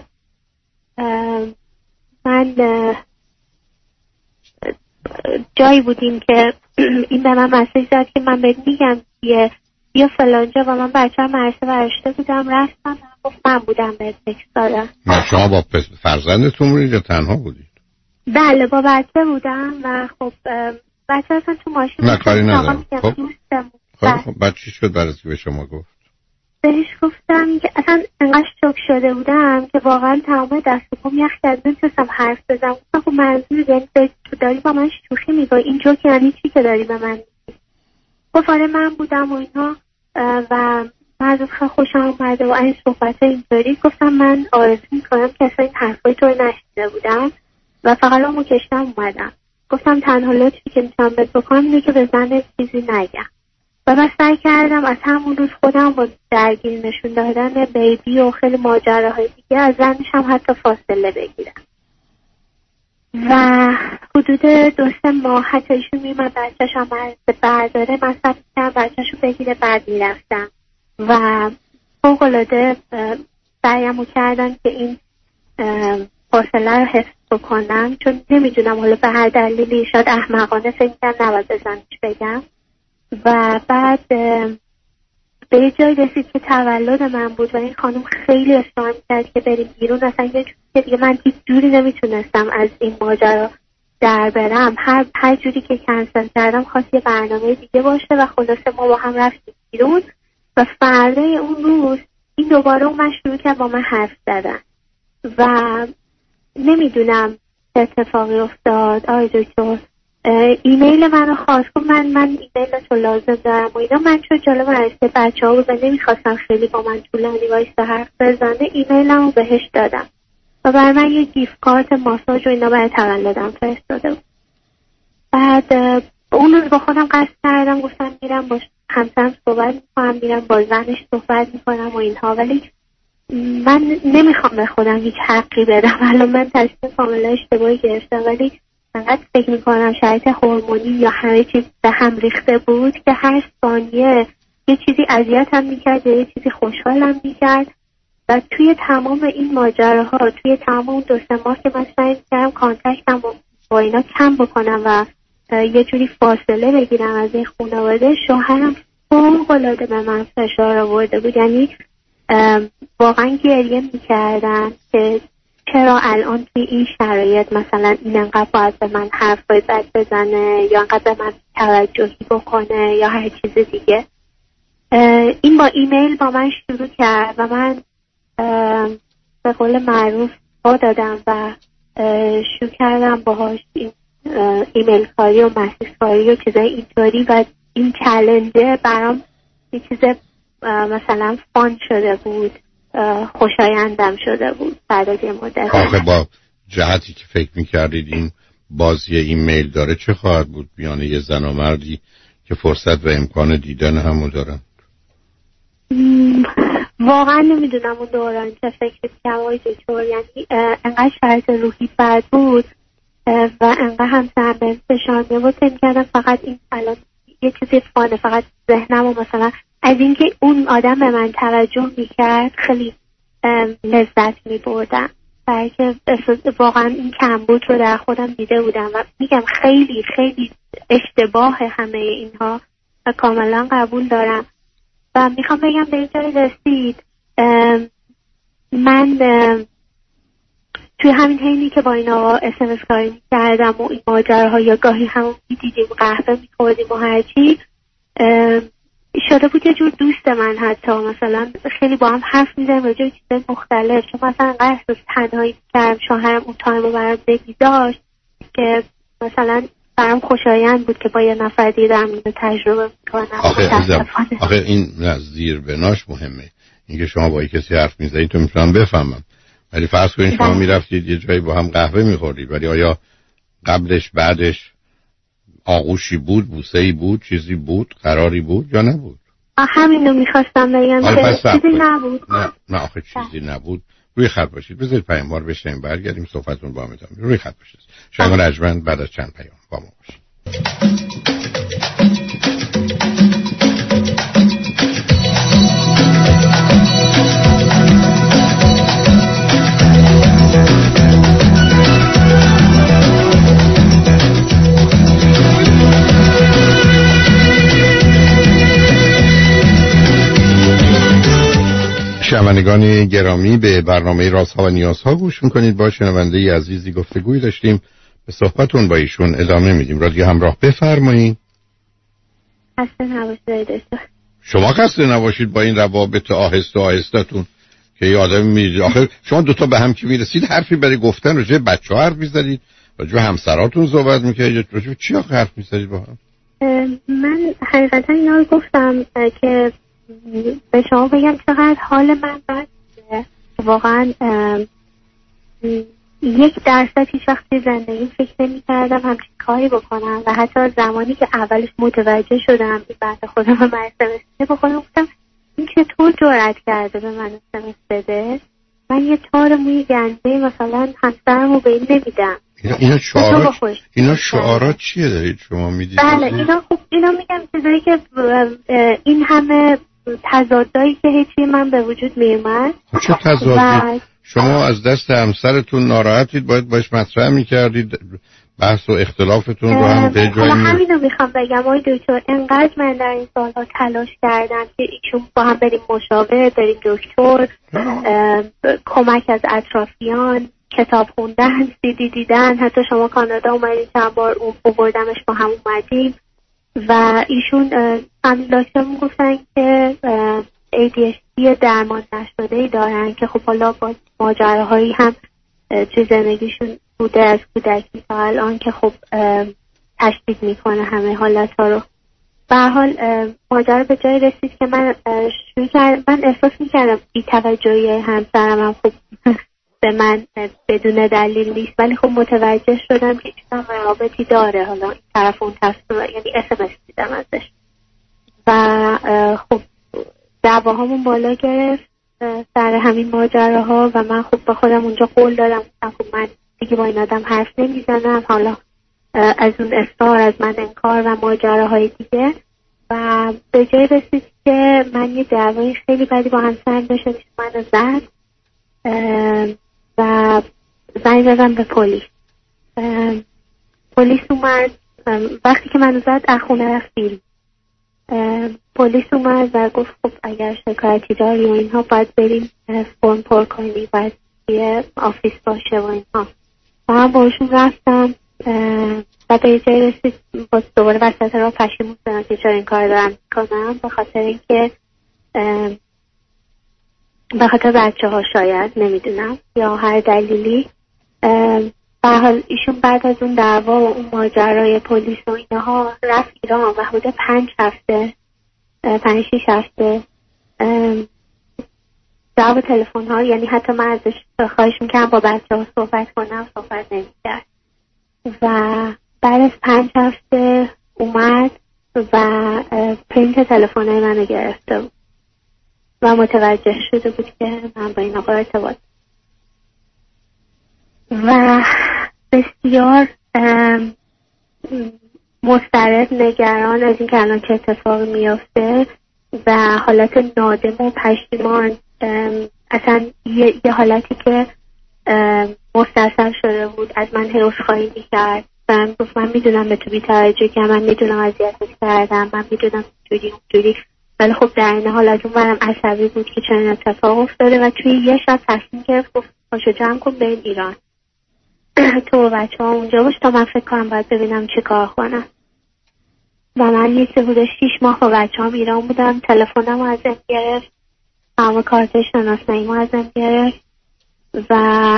من جایی بودیم که این به من مسیج زد که من بهت میگم کیه یا فلانجا و من بچه هم مرسه ورشته بودم رفتم. گفت من بودم بهت تکست دادم. شما با فرزندتون بودید یا تنها بودید؟ بله با بچه بودم و خب بچه اصلا تو ماشین نه کاری ندارم. خب خب بعد چی شد برای که به شما گفت؟ بهش گفتم که اصلا انقدر شوک شده بودم که واقعا تمام دست و پام یخ کرد نمیتونستم حرف بزنم. گفتم خب منظور داری تو داری با من شوخی میکنی این جوک یعنی چی که داری به من میگی؟ گفت آره من بودم و اینا و من از خیلی خوشم اومده و این صحبت اینطوری. گفتم من آرزو میکنم که اصلا این حرفای تو رو نشنیده بودم و فقط همو کشتم اومدم. گفتم تنها لطفی که میتونم بهت بکنم اینه که به زنت چیزی نگم. و من سعی کردم از همون روز خودم با درگیر نشون دادن بیبی و خیلی ماجراهای دیگه از زنش هم حتی فاصله بگیرم. و حدود دو سه ماه حتی ایشون میمد بچه‌ش هم برداره من سعی کردم بچه‌شو بگیره بعد میرفتم و فوق‌العاده سعیمو کردم که این فاصله رو حفظ بکنم، چون نمیدونم حالا به هر دلیلی شاید احمقانه فکر کردم نباید به زنش بگم. و بعد به یه جایی رسید که تولد من بود و این خانم خیلی اصرار کرد که بریم بیرون. اصلا یه جوری دیگه من هیچ جوری نمیتونستم از این ماجرا در برم. هر هر جوری که کنسل کردم خواست یه برنامه دیگه باشه و خلاصه ما با هم رفتیم بیرون. و فردای اون روز این دوباره اون من شروع کرد با من حرف زدن و نمیدونم چه اتفاقی افتاد. آی دکتر ایمیل منو خواست که من من ایمیل تو لازم دارم و اینا. من چون جالب رسته بچه ها بود و نمیخواستم خیلی با من طولانی وایسته حرف بزنه ایمیلمو بهش دادم و برای من یه گیفت کارت ماساژ و اینا برای تولدم فرستاده بود. بعد اون روز با خودم قصد کردم گفتم میرم با همسرم صحبت میکنم، میرم با زنش صحبت میکنم و اینها، ولی من نمیخوام به خودم هیچ حقی بدم. الان من تصمیم کاملا اشتباهی گرفتم ولی انقدر فکر میکنم شرایط هورمونی یا همه چیز به هم ریخته بود که هر ثانیه یه چیزی اذیتم میکرد یا یه چیزی خوشحالم میکرد. و توی تمام این ماجراها، توی تمام دو سه ماه که من سعی کردم کانتکتم با اینا کم بکنم و یه جوری فاصله بگیرم از این خانواده، شوهرم فوق‌العاده به من فشار آورده بود. یعنی واقعا گریه میکردن که چرا الان توی این شرایط مثلا این انقدر باید به من حرفای بد بزنه یا انقدر به من توجهی بکنه یا هر چیز دیگه. این با ایمیل با من شروع کرد و من به قول معروف با دادم و شروع کردم باهاش ایمیل کاری و مسیج کاری و چیزای اینطوری و این چالنجه برام یه چیز مثلا فان شده بود، خوشایندم شده بود بعد از یه مدت. آخه با جهتی که فکر میکردید این بازی ایمیل داره چه خواهد بود بیان یه زن و مردی که فرصت و امکان دیدن همو دارن؟ واقعا نمیدونم اون دوران چه فکری کمایی دکتر، یعنی انقدر شرایط روحی بد بود و انقدر هم سرم فشار می‌آورد فکر می‌کردم فقط این الان یه چیزی فانه، فقط ذهنم و مثلا از اینکه اون آدم به من توجه میکرد خیلی لذت میبردم، بلکه واقعا این کمبود رو در خودم دیده بودم و میگم خیلی خیلی اشتباه همه اینها و کاملا قبول دارم. و میخوام بگم به این جای رسید من توی همین حینی که با این آقا اس ام اس کاری میکردم و این ماجراها یا گاهی همون میدیدیم قهوه میخوردیم و هرچی شده بود یه جور دوست من، حتی مثلا خیلی با هم حرف میزنیم راجع به چیزای مختلف، چون مثلا انقدر احساس تنهایی کردم، شوهرم اون تایم رو برام بگی داشت که مثلا برام خوشایند بود که با یه نفر دیگه دارم اینو تجربه میکنم. آخه, آخه این زیر بناش مهمه، اینکه شما با کسی حرف میزنید تو میتونم بفهمم، ولی فرض کنید شما میرفتید یه جایی با هم قهوه میخوردید، ولی آیا قبلش بعدش آغوشی بود، بوسه‌ای بود، چیزی بود، قراری بود یا نبود؟ همینو میخواستم بگم که چیزی نبود. نه نه آخه چیزی نبود. روی خط باشید، بذارید پیام رو بشنیم برگردیم صحبتون با هم ادامه. روی خط باشید. شما رجمن بعد از چند پیام با ما باشید. شنوندگان گرامی به برنامه رازها و نیازها گوش میکنید. با شنونده عزیزی گفتگوی داشتیم، به صحبتون با ایشون ادامه میدیم. رادیو همراه بفرمایید. خسته نباشید. شما خسته نباشید با این روابط آهسته آهسته‌تون که یه آدم می‌بینید. آخه شما دوتا به هم که میرسید حرفی برای گفتن راجع به بچه‌ها حرف می‌زدید، راجع به همسراتون صحبت می‌کردید، راجع به چی آخه حرف می‌زدید با هم؟ من حقیقتا اینا رو گفتم که به شما بگم چقدر حال من بده. واقعا یک درصد هیچ وقتی زندگی فکر نمی کردم همچین کاری بکنم و حتی زمانی که اولش متوجه شدم این بعد خودم به من اسمس به خودم گفتم این چطور جرأت کرده به من اسمس بده، من یه تار موی گنده مثلا همسرمو به این نمیدم. اینا اینا شعارات اینا شعارات چیه دارید شما میدید؟ بله اینا خوب اینا میگم چیزایی که این همه تضادایی که هیچی من به وجود میومد. چه تضادی؟ شما از دست همسرتون ناراحتید، باید باش مطرح میکردید، بحث و اختلافتون رو هم به جایی می... همین رو میخوام بگم آقای دکتر، انقدر من در این سالها تلاش کردم که ایشون با هم بریم مشاور، بریم دکتر، کمک از اطرافیان، کتاب خوندن، سیدی دیدن، حتی شما کانادا اومدید چند بار اون بردمش با هم اومدیم و ایشون همین دکترمون گفتن که ای دی اچ دی درمان نشده ای دارن که خب حالا با ماجراهایی هم توی زندگیشون بوده از کودکی تا الان که خب تشدید میکنه همه حالتها رو. به هر حال ماجرا به جای رسید که من شروع کردم، من احساس میکردم بی توجهی همسرم هم خب به من بدون دلیل نیست، ولی خب متوجه شدم که چون روابطی داره، حالا این طرف اون طرف، یعنی اس ام اس دیدم ازش و خب دعواهامون بالا گرفت سر همین ماجراها و من خب به خودم اونجا قول دادم خب من دیگه با این آدم حرف نمیزنم، حالا از اون اصرار از من انکار و ماجراهای دیگه و به جای رسید که من یه دعوای خیلی بدی با همسرم داشتم که منو زد و زنگ زدم به پلیس. پلیس اومد وقتی که منو زد از خونه رفتیم. پلیس اومد و گفت خب اگر شکایتی داری و اینها باید بریم فرم پر کنی، باید یه آفیس باشه و اینها. و من باشون رفتم و به جای رسید باز دوباره وسط را پشیمون شدم که چرا این کار دارم کنم، به خاطر اینکه به خاطر بچه ها شاید نمیدونم یا هر دلیلی. به حال ایشون بعد از اون دعوا و اون ماجرای پلیس و اینها رفت ایران و حدود پنج هفته پنج شیش هفته جواب تلفن ها، یعنی حتی من ازش خواهش میکنم با بچه ها صحبت کنم صحبت نمیکرد و بعد از پنج هفته اومد و پرینت تلفن های منو گرفته بود و متوجه شده بود که من با این آقا ارتباط و بسیار مضطرب نگران از این که الان چه اتفاقی میافته و حالت نادم و پشیمان، اصلا یه, یه حالتی که مستصل شده بود. از من هی عذرخواهی میکرد و گفت من میدونم به تو بی‌توجهی که من میدونم اذیتت کردم، من میدونم جوری اونجوری، ولی خب در این حال از اون برم عصبی بود که چنین اتفاق افتاده و توی یه شب تصمیم گرفت گفت پاشو جمع کن بریم ایران تو و بچه ها اونجا باش تا من فکر کنم باید ببینم چه کار کنم. و من یه سه بوده شیش ماه با بچه هم ایران بودم. تلفنم رو ازم گرفت، همه کارت شناسنامه‌ام رو ازم گرفت و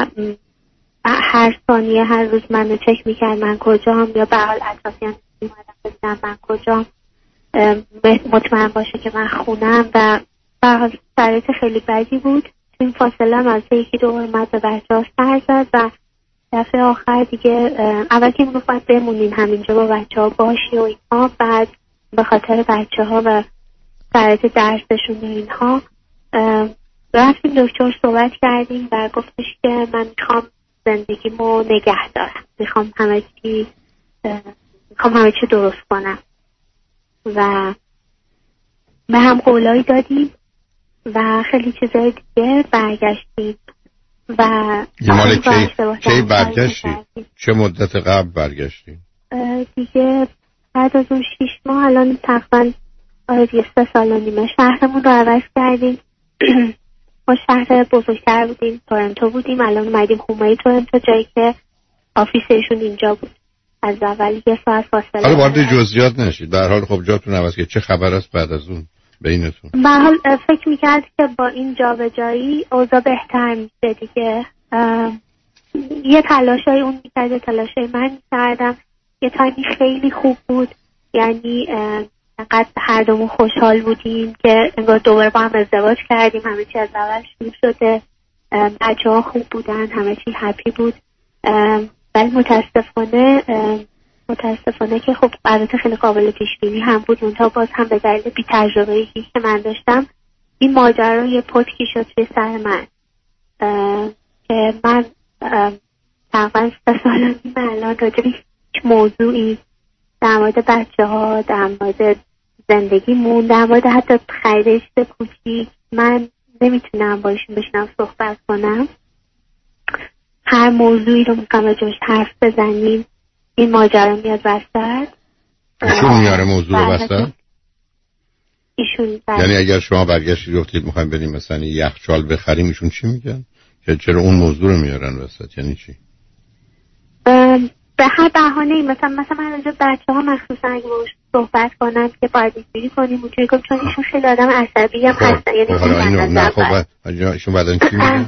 هر ثانیه هر روز منو چک میکرد من کجام، یا به حال اطرافیان میمدم ببینم من کجام، مطمئن باشه که من خونم و به حال شرایط خیلی بدی بود. تو این فاصله هم از یکی دو اومد به بچه ها سر زد و دفعه آخر دیگه اول که میگفت باید بمونین همینجا با بچه ها باشی و اینها، بعد به خاطر بچه ها و شرایط درسشون و اینها رفتیم دکتر صحبت کردیم و گفتش که من میخوام زندگیمو نگه دارم، میخوام همه چی میخوام همه چی درست کنم و به هم قولایی دادیم و خیلی چیزای دیگه برگشتیم. و مال کی کی برگشتی؟ چه مدت قبل برگشتی؟ دیگه بعد از اون شیش ماه الان تقریبا آره دیگه سه سال و نیمه. شهرمون رو عوض کردیم. ما شهر بزرگتر بودیم، تورنتو بودیم، الان اومدیم خونه تورنتو جایی که آفیسشون اینجا بود. از اول یه ساعت فاصله. حالا وارد جزئیات نشید. در حال خب جاتون عوض که چه خبر است بعد از اون بینتون؟ به حال فکر میکرد که با این جابجایی اوضاع بهتر میشه دیگه. یه تلاشای اون میکرد، یه تلاشای من میکردم. یه تایمی خیلی خوب بود، یعنی انقدر هر دومون خوشحال بودیم که انگار دوباره با هم ازدواج کردیم، همه چی از اول شروع شده، بچه ها خوب بودن، همه چی هپی بود. ولی متاسفانه متاسفانه که خب البته خیلی قابل پیش بینی هم بود، اونتا باز هم به دلیل بی تجربه‌ای که من داشتم این ماجرا یه پتکی شد توی سر من که من تقریبا سه سال و نیم الان راجع به هیچ موضوعی در مورد بچه ها، در مورد زندگیمون، در مورد حتی خرید چیز کوچیک من نمیتونم با ایشون بشینم صحبت کنم. هر موضوعی رو میخوام راجعش حرف بزنیم این ماجرا میاد وسط. ایشون میاره موضوع رو وسط؟ ایشون یعنی اگر شما برگشتید گفتید میخوایم بریم مثلا یخچال بخریم، ایشون چی میگن؟ که چرا اون موضوع رو میارن وسط؟ یعنی چی؟ به هر بهانه‌ای، مثلا مثلا من راجع بچه‌ها مخصوصا اگه باهاش صحبت کنم که باید اینجوری کنیم اونجوری کنیم، چون ایشون خیلی آدم عصبی هم هستن. یعنی حالا اینو نه خب ایشون بعدن چی میگن؟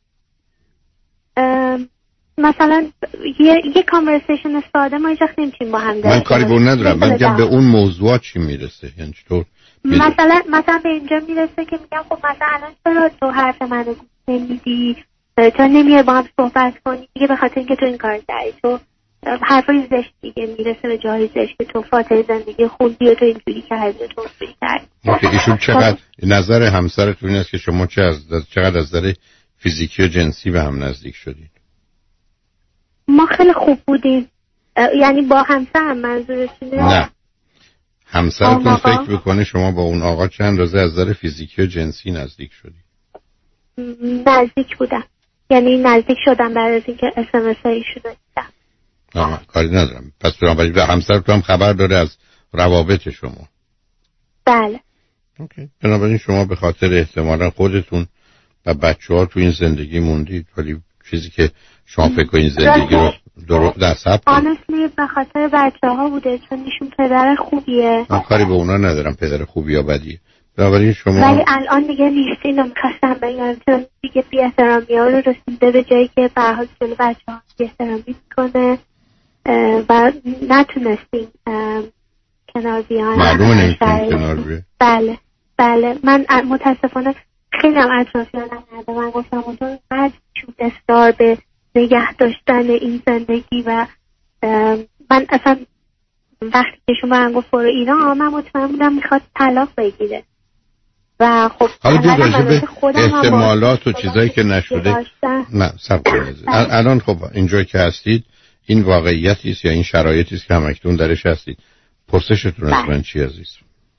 مثلا یه یه کانورسیشن ساده ما هیچ وقت نمی‌تونیم با هم داشته من کاری به اون ندارم، من میگم به اون موضوع چی میرسه، یعنی چطور مثلا مثلا به اینجا میرسه که میگم خب مثلا الان چرا تو حرف منو گوش نمیدی، تو نمیای با هم صحبت کنی دیگه، به خاطر اینکه تو این کار کردی، تو حرفای زشت دیگه میرسه به جای زشت که تو فاتحه زندگی خوندی و تو اینجوری کردی تو اونجوری کردی. اوکی، ایشون چقدر نظر همسرتون این است که شما چه از چقدر از نظر فیزیکی و جنسی به هم نزدیک شدید؟ ما خیلی خوب بودیم، یعنی با همسرم منظورتونه؟ نه، همسرتون فکر بکنه شما با اون آقا چند روزه از نظر فیزیکی و جنسی نزدیک شدی؟ نزدیک بودم، یعنی نزدیک شدم بعد از اینکه اس ام اس ایشون دیدم. آها، کاری ندارم. پس بنابراین همسرتون هم خبر داره از روابط شما؟ بله. اوکی. بنابراین شما به خاطر احتمالا خودتون و بچه ها تو این زندگی موندید، ولی چیزی که شما فکر کنید زندگی رو درست در سب کنید. آنستلی به خاطر بچه ها بوده، چون ایشون پدر خوبیه. من کاری به اونا ندارم پدر خوبی یا بدی. بنابراین شما ولی الان دیگه نیستین. میخواستم بگم چون دیگه بی احترامی ها رو رسیده به جایی که به هر حال جلو بچه ها بی احترامی کنه و نتونستیم کنار بیان. معلومه نمیتونیم کنار بیان. بله بله. من متاسفانه خیلی هم اطرافیانم نده. من گفتم اونطور قد شود استار به نگه داشتن این زندگی و من اصلا وقتی که شما هم گفت برو اینا من مطمئن بودم میخواد طلاق بگیره و خب حالا دید راجع به احتمالات و چیزایی که نشده. نه سب کنید الان خب اینجا که هستید این واقعیتی است یا این شرایطی است که همکنون درش هستید؟ پرسشتون از من چی عزیز؟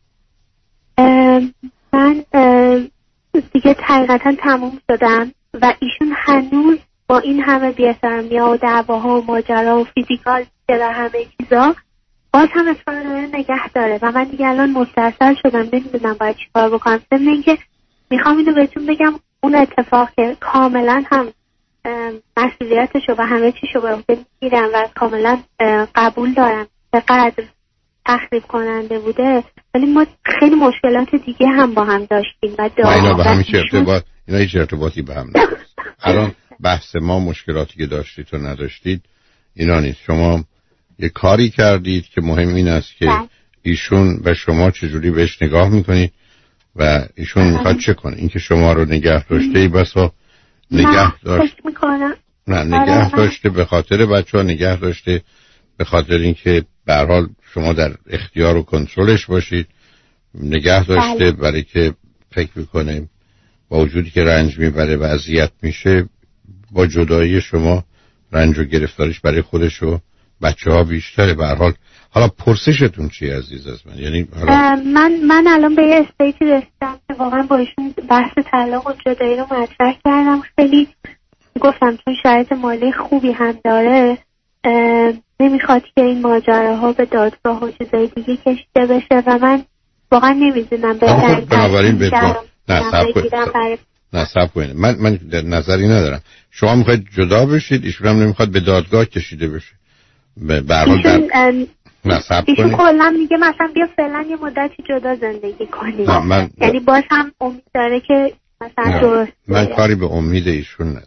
من دیگه حقیقتا تموم شدم و ایشون هنوز با این همه بی‌احترامی‌ها و دعواها و ماجرا و فیزیکال که در همه چیزا باز هم اصرار داره نگه داره و من دیگه الان مستحصل شدم، نمیدونم باید چی کار بکنم. ضمن اینکه میخوام اینو بهتون بگم اون اتفاق که کاملا هم مسئولیتشو و همه چیشو به عهده میگیرم و کاملا قبول دارم چقدر تخریب کننده بوده، ولی ما خیلی مشکلات دیگه هم با هم داشتیم و داریم. اینا به هم هیچ ارتباط اینا هیچ ارتباطی به هم نداره. الان بحث ما مشکلاتی که داشتید و نداشتید اینا نیست. شما یه کاری کردید که مهم این است که ایشون و شما چجوری بهش نگاه میکنید و ایشون میخواد چه کنه. این که شما رو نگه داشته ای بسا نگه داشت نه نگه داشته به خاطر بچه ها، نگه داشته به خاطر اینکه به هر حال شما در اختیار و کنترلش باشید، نگه داشته برای که فکر میکنه با وجودی که رنج میبره و اذیت میشه با جدایی شما رنج و گرفتاریش برای خودش و بچه ها بیشتره. به هر حال حالا پرسشتون چیه عزیز از من؟ یعنی حالا من من الان به یه استیجی رسیدم که واقعا با ایشون بحث طلاق و جدایی رو مطرح کردم. خیلی گفتم چون شرایط مالی خوبی هم داره نمیخواد که این ماجراها به دادگاه و چیزای دیگه کشیده بشه و من واقعا نمیدونم بهترین بنابراین به نه نه سب کنید. من من نظری ندارم. شما میخواید جدا بشید، ایشون هم نمیخواد به دادگاه کشیده بشه. به هر در... نه سب کنید. ایشون کلا میگه مثلا بیا فعلا یه مدتی جدا زندگی کنیم. من... یعنی باز هم امید داره که مثلا درست. من کاری به امید ایشون ندارم.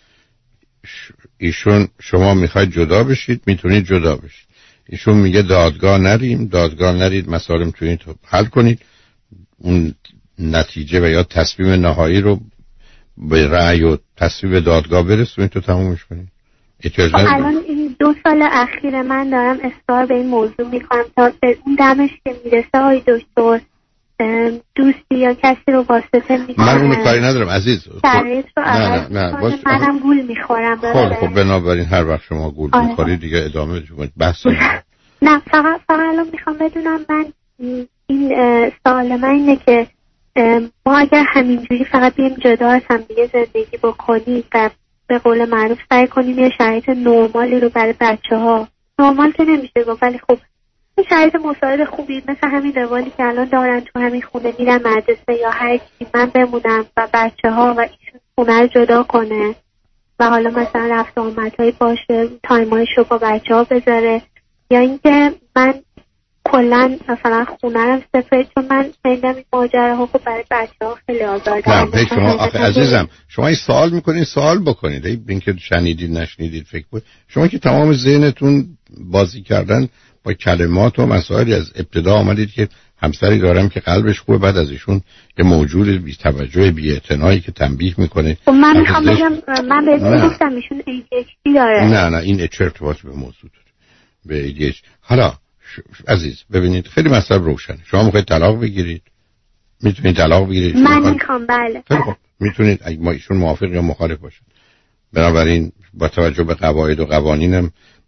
ایشون شما میخواید جدا بشید، میتونید جدا بشید. ایشون میگه دادگاه نریم، دادگاه نرید، مسائل میتونید حل کنید. اون نتیجه و یا تصمیم نهایی رو به رأی و تصویب دادگاه برسونید تو تمومش کنید. الان این دو سال اخیر من دارم اصرار به این موضوع میکنم تا به اون دمش که میرسه های دکتر دوستی یا کسی رو واسطه میکنه. من اونو کاری ندارم عزیز. شرایط رو نه نه نه باش... منم گول میخورم. خب خب بنابراین هر وقت شما گول آره. میخورید دیگه ادامه بدید بحث نه فقط فقط الان میخوام بدونم من این سوال من اینه که ما اگر همینجوری فقط بیم جدا از هم دیگه زندگی بکنیم و به قول معروف سعی کنیم یه شرایط نرمالی رو برای بچه ها، نرمال که نمیشه گفت ولی خب یه شرایط مساعد خوبی مثل همین روالی که الان دارن تو همین خونه میرن مدرسه یا هر چی، من بمونم و بچه ها و ایشون خونه رو جدا کنه و حالا مثلا رفت آمدهایی باشه تایمایش رو با بچه ها بذاره، یا اینکه من کلن مثلا خونه رو سفر چون من شنیدم این ماجره ها خب برای بچه ها خیلی آزاردهنده. نه شما آخه عزیزم شما این سوال میکنین سوال بکنید این که شنیدید نشنیدید فکر بود. شما که تمام ذهنتون بازی کردن با کلمات و مسائلی از ابتدا آمدید که همسری دارم که قلبش خوبه بعد از ایشون یه موجود بی توجه بی اعتنایی که تنبیه میکنه. خب من میخوام بگم من بهتون گفتم ایشون ای دی اچ دی داره. نه نه این چه ارتباطی به موضوع داره به ای دی اچ. حالا عزیز ببینید خیلی مسئله روشنه. شما میخواید طلاق بگیرید میتونید طلاق بگیرید. من میخوام بله. خیلی خوب میتونید اگه ما ایشون موافق یا مخالف باشن. بنابراین با توجه به قواعد و قوانینم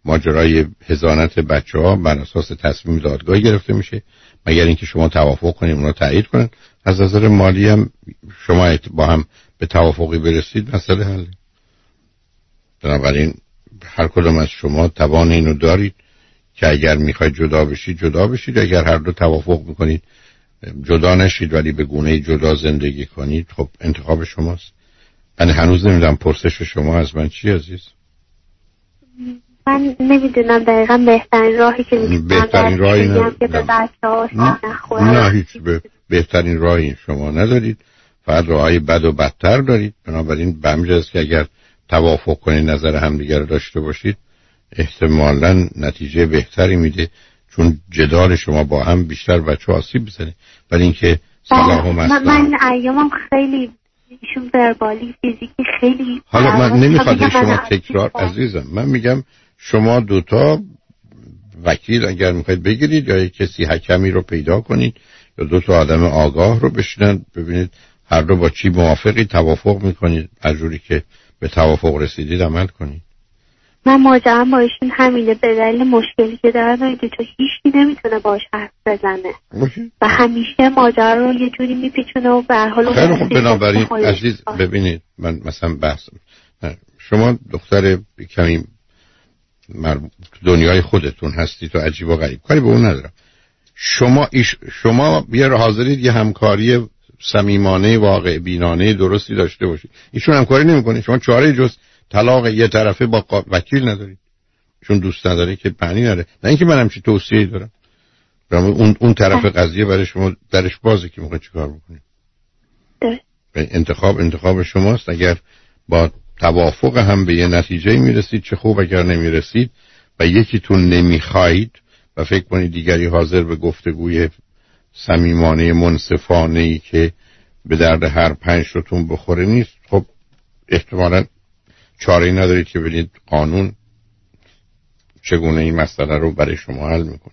ماجرای حضانت بچه ها بر اساس تصمیم دادگاه گرفته میشه، مگر اینکه شما توافق کنید اونا تایید کنن. از نظر مالی هم شما با هم به توافقی برسید، مسئله حله. بنابراین هر کدوم از شما توان اینو دارید که اگر میخواید جدا بشید جدا بشید، اگر هر دو توافق میکنید جدا نشید ولی به گونه جدا زندگی کنید، خب انتخاب شماست. من هنوز نمیدونم پرسش شما از من چی عزیز؟ من نمیدونم دقیقا بهترین راهی که میتونم بهترین راهی نه که به بچه هاش نخورم. نه هیچ به بهترین راهی شما ندارید، فقط راهی بد و بدتر دارید. بنابراین به همین جاست که اگر توافق کنید نظر همدیگر رو داشته باشید احتمالاً نتیجه بهتری میده، چون جدال شما با هم بیشتر بچه آسیب بزنه. ولی اینکه صلاح و مصلحت من ایامم خیلی ایشون وربالی فیزیکی خیلی. حالا من نمیخواد شما تکرار عزیزم، من میگم شما دوتا وکیل اگر میخواید بگیرید یا یک کسی حکمی رو پیدا کنید یا دوتا آدم آگاه رو بشینن ببینید هر دو با چی موافقی، توافق میکنید، از جوری که به توافق رسیدید عمل کنید. من ماجرام با ایشون همینه، به دلیل مشکلی که دارن تو هیچکی نمیتونه باش حرف بزنه باشه. و همیشه ماجرا رو یه جوری میپیچونه و به هر حال خیلی خوب. بنابراین عزیز ببینید من مثلا بحث شما دختر کمی دنیای خودتون هستید و عجیب و غریب، کاری به اون ندارم. شما ایش شما بیار حاضرید یه همکاری صمیمانه واقع بینانه درستی داشته باشید. ایشون همکاری نمیکنه، شما چاره جز طلاق یه طرفه با وکیل ندارید، چون دوست نداره که پنی نره. نه اینکه من همچین توصیه‌ای دارم، اون اون طرف قضیه برای شما درش بازه که میخواید چیکار بکنید. انتخاب انتخاب شماست. اگر با توافق هم به یه نتیجه میرسید چه خوب، اگر نمیرسید و یکیتون نمیخواید و فکر کنید دیگری حاضر به گفتگوی صمیمانه منصفانه‌ای که به درد هر پنج تاتون بخوره نیست، خب احتمالاً چاره‌ای ندارید که ببینید قانون چگونه این مسئله رو برای شما حل میکنه.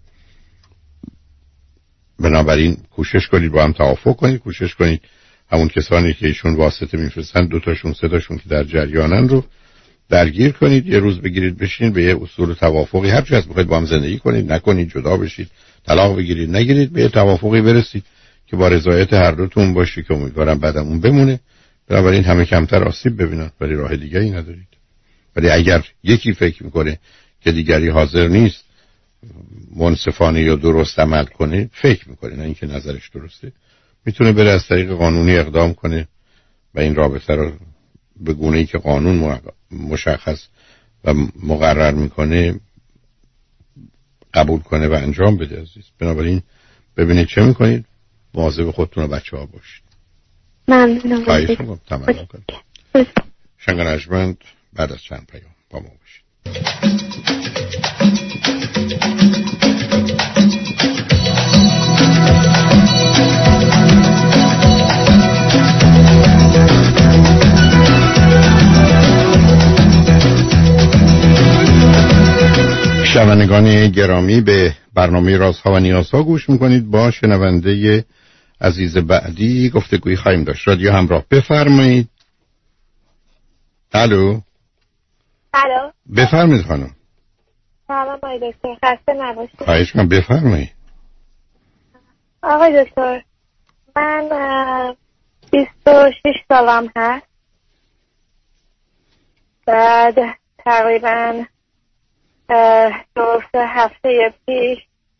بنابراین کوشش کنید با هم توافق کنید، کوشش کنید همون کسانی که ایشون واسطه میفرستن دو تاشون سه تاشون که در جریانن رو درگیر کنید، یه روز بگیرید بشینید به یه اصول توافقی، هر چی هست بخواید با هم زندگی کنید، نکنید جدا بشید، طلاق بگیرید نگیرید، به یه توافقی برسید که با رضایت هر دوتون باشه که امیدوارم بعدمون بمونه. بنابراین همه کمتر آسیب ببینن، ولی راه دیگه‌ای ندارید. ولی اگر یکی فکر میکنه که دیگری حاضر نیست منصفانه یا درست عمل کنه، فکر میکنه نه اینکه نظرش درسته، میتونه بره از طریق قانونی اقدام کنه و این رابطه رو به گونه‌ای که قانون مشخص و مقرر میکنه قبول کنه و انجام بده عزیز. بنابراین ببینید چه میکنید، مواظب خودتون و بچه‌ها باشید. ممنونم. خواهش می‌کنم. تمام کنید. شنگ نجمند بعد از چند پیام با ما باشید. شنوندگان گرامی به برنامه رازها و نیازها گوش میکنید. با شنونده عزیز بعدی گفتگویی خواهیم داشت. رادیو همراه، بفرمایید. الو. الو. بفرمایید خانم. سلام آقای دکتر، خسته نباشید. خواهش می‌کنم بفرمایید. آقای دکتر من بیست و شش سالم هست. بعد تقریبا دو سه هفته پیش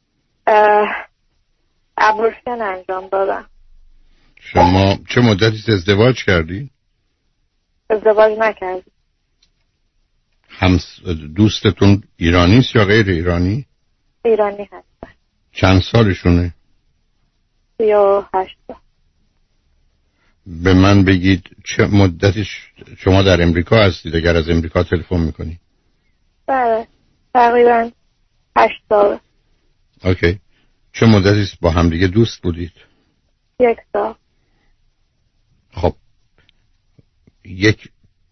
ابورشن انجام دادم. شما چه مدتی ازدواج کردی؟ ازدواج نکردی. همس دوستتون ایرانی است یا غیر ایرانی؟ ایرانی هست. چند سالشونه؟ سی و هشت سال. به من بگید چه مدتی شما در امریکا هستید اگر از امریکا تلفن میکنی؟ بله تقریبا هشت سال. اوکی. چه مدتی با همدیگه دوست بودید؟ یک سال. خب یک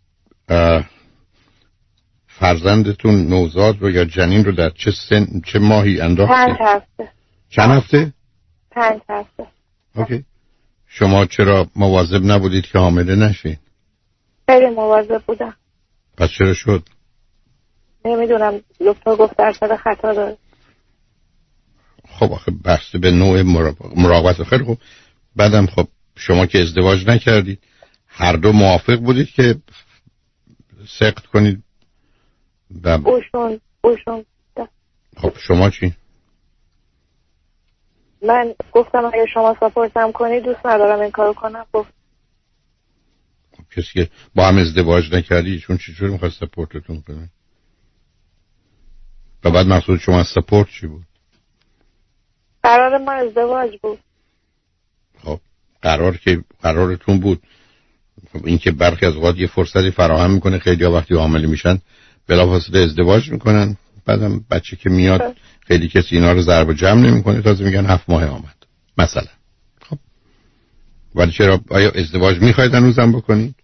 فرزندتون نوزاد رو یا جنین رو در چه سن چه ماهی انداختید؟ پنج هفته. چند هفته؟ پنج هفته. اوکی. شما چرا مواظب نبودید که حامله نشید؟ خیلی مواظب بودم. پس چرا شد؟ نمیدونم دکتر گفت درصد خطا داره. خب آخه بحث به نوع مراقبت خیلی خوب. بعدم خب شما که ازدواج نکردید، هر دو موافق بودید که سقط کنید؟ و اوشون اوشون خب شما چی؟ من گفتم اگه شما ساپورتم کنید دوست ندارم این کارو کنم. گفت خب کسی که با هم ازدواج نکردی چون چی جوری میخواد ساپورتتون کنه؟ و بعد مقصود شما از ساپورت چی بود؟ قرار ما ازدواج بود. خب قرار که قرارتون بود. خب این که برخی از اوقات یه فرصتی فراهم میکنه، خیلی ها وقتی حامله میشن بلافاصله ازدواج میکنن، بعدم بچه که میاد خیلی کسی اینا رو ضرب و جمع نمیکنه، تازه میگن هفت ماه آمد مثلا. خب ولی چرا؟ آیا ازدواج میخواید هنوزم بکنید؟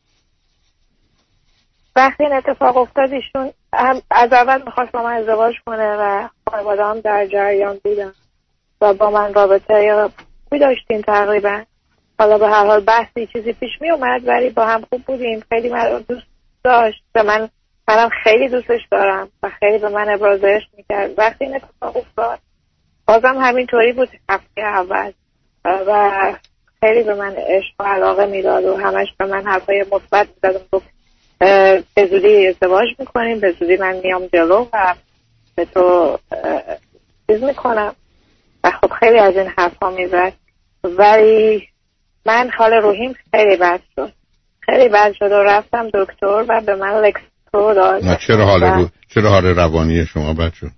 وقتی این اتفاق افتاد ایشون از اول میخواست با من ازدواج کنه و خانواده هم در جریان بودن و با من رابطه یا خوبی داشتیم تقریبا. حالا به هر حال بحثی چیزی پیش می اومد ولی با هم خوب بودیم. خیلی من رو دوست داشت و من منم خیلی دوستش دارم و خیلی به من ابراز عشق میکرد. وقتی این اتفاق افتاد بازم همینطوری بود هفته اول و خیلی به من عشق و علاقه میداد و همش به من حرفای مثبت میزد و گفت به زودی ازدواج میکنیم، به زودی من میام جلو و به تو چیز میکنم و خب خیلی از این حرفا میزد. ولی من حال روحیم خیلی بد شد خیلی بد شد و رفتم دکتر و به من لکسپرو داد. نه چرا حال رو... چرا حال روانی شما بد شد؟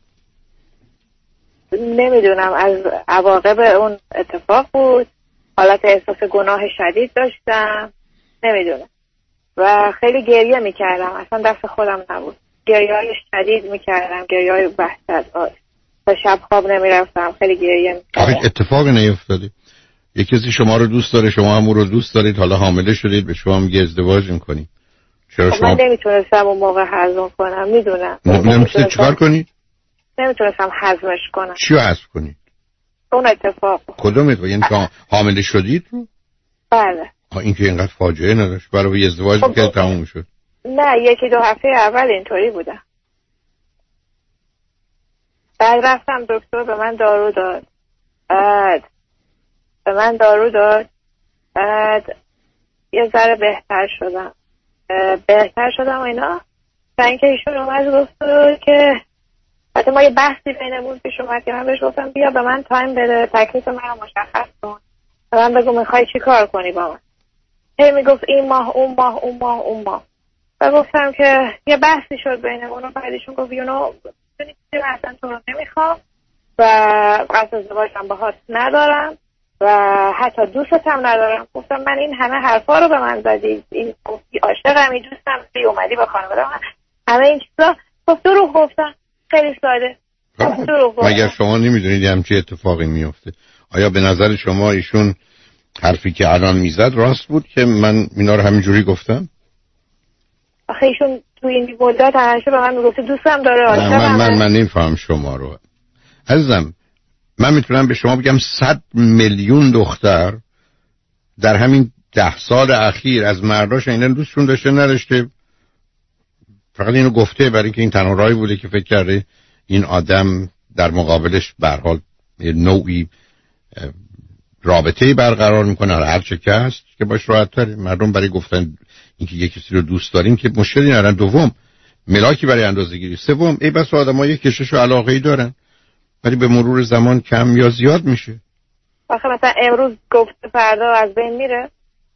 نمیدونم، از عواقب اون اتفاق بود. حالت احساس گناه شدید داشتم، نمیدونم و خیلی گریه میکردم، اصلا دست خودم نبود. گریه های شدید میکردم، گریه های وحشت آج و شب خواب نمیرفتم، خیلی گریه میکردم. آخه اتفاق نیفتاده. یک کسی شما رو دوست داره، شما هم او رو دوست دارید، حالا حامله شدید، به شما میگه ازدواج میکنید. چرا شما من نمیتونستم اون موقع هضم کنم؟ میدونم نمیتونستید چیکار کنید؟ نمیتونستم هضمش کنم. چی رو هضم کنید؟ اون اتفاق. کدوم اتفاق؟ یعنی که حامله شدید رو؟ بله. این که اینقدر فاجعه نداشت، برای ازدواج خب میکرد تموم شد. نه یکی دو هفته اول اینطوری بودم. بعد رفتم دکتر به من دارو داد، بعد به من دارو داد بعد یه ذره بهتر شدم بهتر شدم و اینا. تا اینکه ایشون اومد گفت که حتی ما یه بحثی بینمون پیش اومد که من بهش گفتم بیا به من تایم بده، تکلیف من رو مشخص کن و من بگو میخوای چی کار کنی با من. هی میگفت این ماه اون ماه اون ماه اون ماه و گفتم که یه بحثی شد بینمون و بعدشون گفت یونو چیزی اصلا تو رو نمیخوام و قصد ازدواجم باهات ندارم و حتی دوستت هم ندارم. گفتم من این همه حرفا رو به من زدی، این گفتی عاشقم، این دوستم، بی اومدی با خانواده من، همه این چیزا. گفت دروغ گفتم، خیلی ساده. مگر شما نمیدونید همچی اتفاقی میفته؟ آیا به نظر شما ایشون حرفی که الان میزد راست بود که من اینا رو همینجوری گفتم؟ آخه ایشون تو این مدت همیشه به من میگفت دوستم داره، عاشقم. من من من نمیفهم شما رو. عزیزم من میتونم به شما بگم صد میلیون دختر در همین ده سال اخیر از مرداش اینا دوستشون داشته نداشته، فقط اینو گفته برای اینکه این تنها راهی بوده که فکر کرده این آدم در مقابلش به هر حال نوعی رابطه‌ای برقرار میکنه، هر چه که هست که باش راحت تره. مردم برای گفتن اینکه یک کسی رو دوست داریم که مشکلی ندارن. دوم ملاکی برای اندازه‌گیری. سوم ای بس آدم‌ها یک کشش و علاقه‌ای دارن ولی به مرور زمان کم یا زیاد میشه. آخه مثلا امروز گفت فردا از بین میره.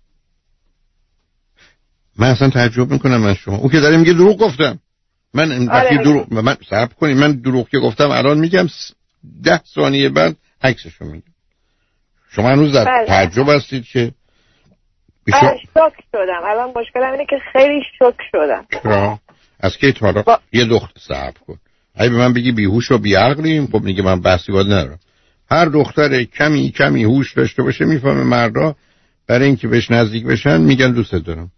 من اصلا تعجب میکنم من شما. او که داره میگه دروغ گفتم. من وقتی دروغ من صبر کنید، من دروغ که گفتم الان میگم ده ثانیه بعد عکسشو میگم. شما هنوز در بله. تعجب هستید که بیشتر شوک شدم. الان مشکلم اینه که خیلی شوک شدم. چرا؟ از کی تا حالا با... یه دختر صبر کن. اگه به من بگی بیهوش و بیعقلیم خب میگه من بحثی باید ندارم. هر دختر کمی کمی هوش داشته باشه میفهمه مردا برای اینکه بهش نزدیک بشن میگن دوست دارم.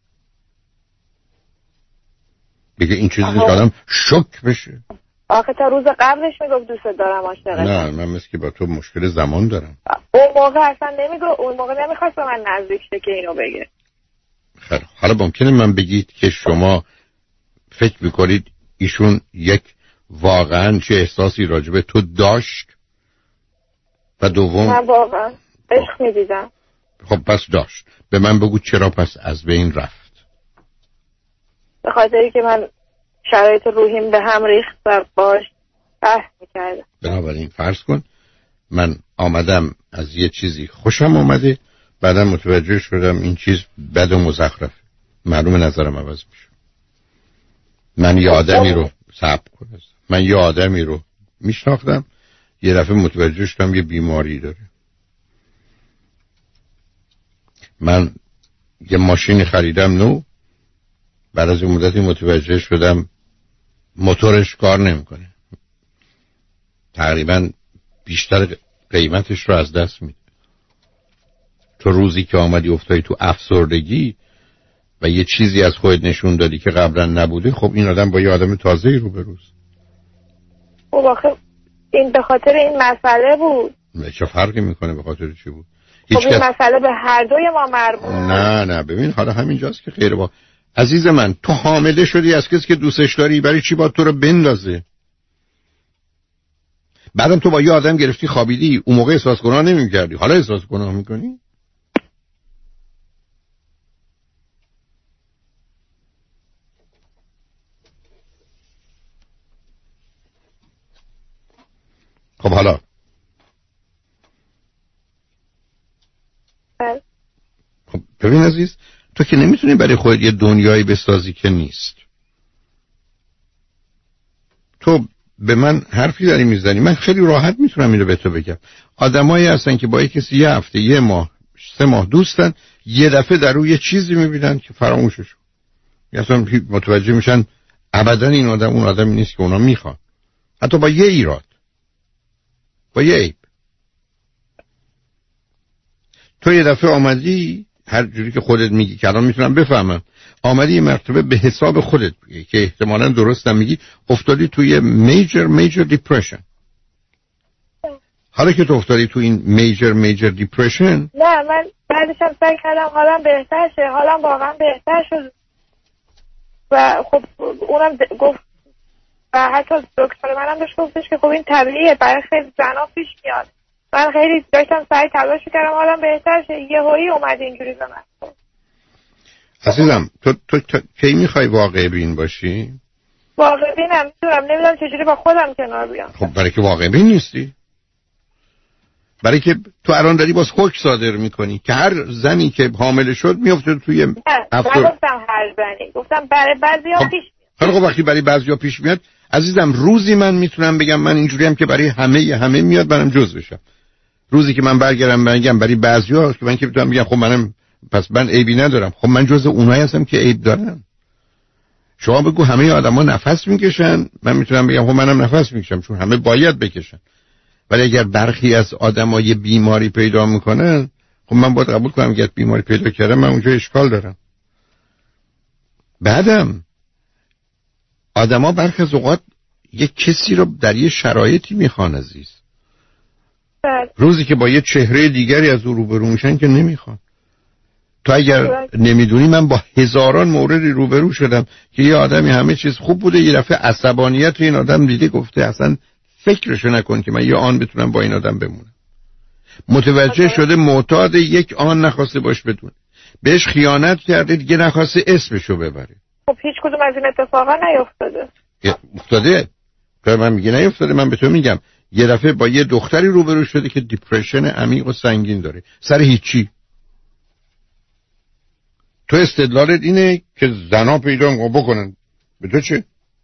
بگه این چیزی که آدم شوک بشه. آخه تا روز قبلش میگفت دوست دارم، عاشقم. نه من مثل که با تو مشکل زمان دارم. اون موقع اصلا نمیگفت، اون موقع نمیخواست به من نزدیک شه که اینو بگه. خیلی حالا ممکنه من بگید که شما فکر میکنید ایشون یک واقعا چه احساسی راجبه تو داشت؟ و دوم من واقعا عشق می‌دیدم. خب پس داشت. به من بگو چرا پس از بین رفت؟ به خاطری که من شرایط روحیم به هم ریخت و باش بحث می‌کردم. بنابراین فرض کن من آمدم از یه چیزی خوشم آمده، بعدم متوجه شدم این چیز بد و مزخرف، معلوم نظرم عوض میشه. من یه آدمی رو صبر کنم من یه آدمی رو میشناختم، یه دفعه متوجه شدم یه بیماری داره. من یه ماشین خریدم نو، بعد از این مدتی متوجه شدم موتورش کار نمیکنه، تقریبا بیشتر قیمتش رو از دست میده. تو روزی که آمدی افتادی تو افسردگی و یه چیزی از خودت نشون دادی که قبلا نبوده، خب این آدم با یه آدم تازه‌ای روبروست. خب آخه این به خاطر این مسئله بود. چه فرقی میکنه به خاطر چی بود؟ خب این کس... مسئله به هر دوی ما مربوط. نه نه ببین حالا همینجاست که خیره. با عزیز من تو حامله شدی از کسی که دوستش داری، برای چی باید تو رو بندازه؟ بعدم تو با یه آدم گرفتی خوابیدی، اون موقع احساس گناه نمی‌کردی، حالا احساس گناه میکنی؟ خب حالا بله. خب ببین عزیز، تو که نمیتونی برای خودت یه دنیایی بسازی که نیست. تو به من حرفی داری میزنی، من خیلی راحت میتونم اینو به تو بگم. آدمایی هستن که با کسی یه هفته، یه ماه، سه ماه دوستن، یه دفعه در روی یه چیزی میبینن که فراموشش، اصلا متوجه میشن ابدا این آدم اون آدمی نیست که اونا میخوان، حتی با یه ایراد، با یه عیب. تو یه دفعه آمدی، هر جوری که خودت میگی که الان میتونم بفهمم، آمدی یه مرتبه به حساب خودت بگی که احتمالاً درستم میگی، افتادی توی میجر میجر دیپرشن. حالا که تو افتادی توی این میجر میجر دیپرشن، نه من بعدش هم سعی کردم حالم بهتر شه، حالم واقعا بهتر شد و خب اونم گفت و حتی دکتر منم بهش گفتش که خب این طبیعیه، برای خیلی زنا پیش میاد. من خیلی داشتم سعی تلاش کردم حالم بهتر شه، یهویی اومد اینجوری به من. عزیزم تو تو, تو کی میخوای واقع بین باشی؟ واقع بینم میدونم، نمیدونم چجوری با خودم کنار بیام. خب برای که واقع بین نیستی، برای که تو الان داری باز حکم صادر میکنی که هر زنی که حامله شد میفته توی افسر. من گفتم هر زنی، گفتم برای بعضیا خب. پیش میاد. خب وقتی برای بعضیا پیش میاد عزیزم، روزی من میتونم بگم من اینجوری هم که برای همه همه میاد منم جز بشم. روزی که من برگردم بگم برای بعضیا که من که میتونم بگم خب منم پس من عیبی ندارم، خب من جز اونایی هستم که عیب دارم. شما بگو همه آدما نفس میکشن، من میتونم بگم خب منم نفس میکشم چون همه باید بکشن. ولی اگر برخی از آدما یه بیماری پیدا میکنن، خب من باید قبول کنم که بیماری پیدا کردم من اونجا اشکال دارم. بعدم آدما برخی از اوقات یه کسی رو در یه شرایطی میخوان عزیز، روزی که با یه چهره دیگری از او روبرو میشن که نمیخوان. تو اگر نمیدونی من با هزاران موردی روبرو شدم که یه آدمی همه چیز خوب بوده، یه دفعه عصبانیت این آدم دیده، گفته اصلا فکرشو نکن که من یه آن بتونم با این آدم بمونم. متوجه شده معتاد یک آن نخواسته باش بدون، بهش خیانت کرده، دیگه نخواسته اسمشو ببره. خب هیچ کدوم از این اتفاقا نیفتاده. افتاده؟ تو من میگه نیفتاده، من به تو میگم یه دفعه با یه دختری روبرو شده که دیپرشن عمیق و سنگین داره سر هیچی. تو استدلالت اینه که زنا پیدا بکنن، به تو چه؟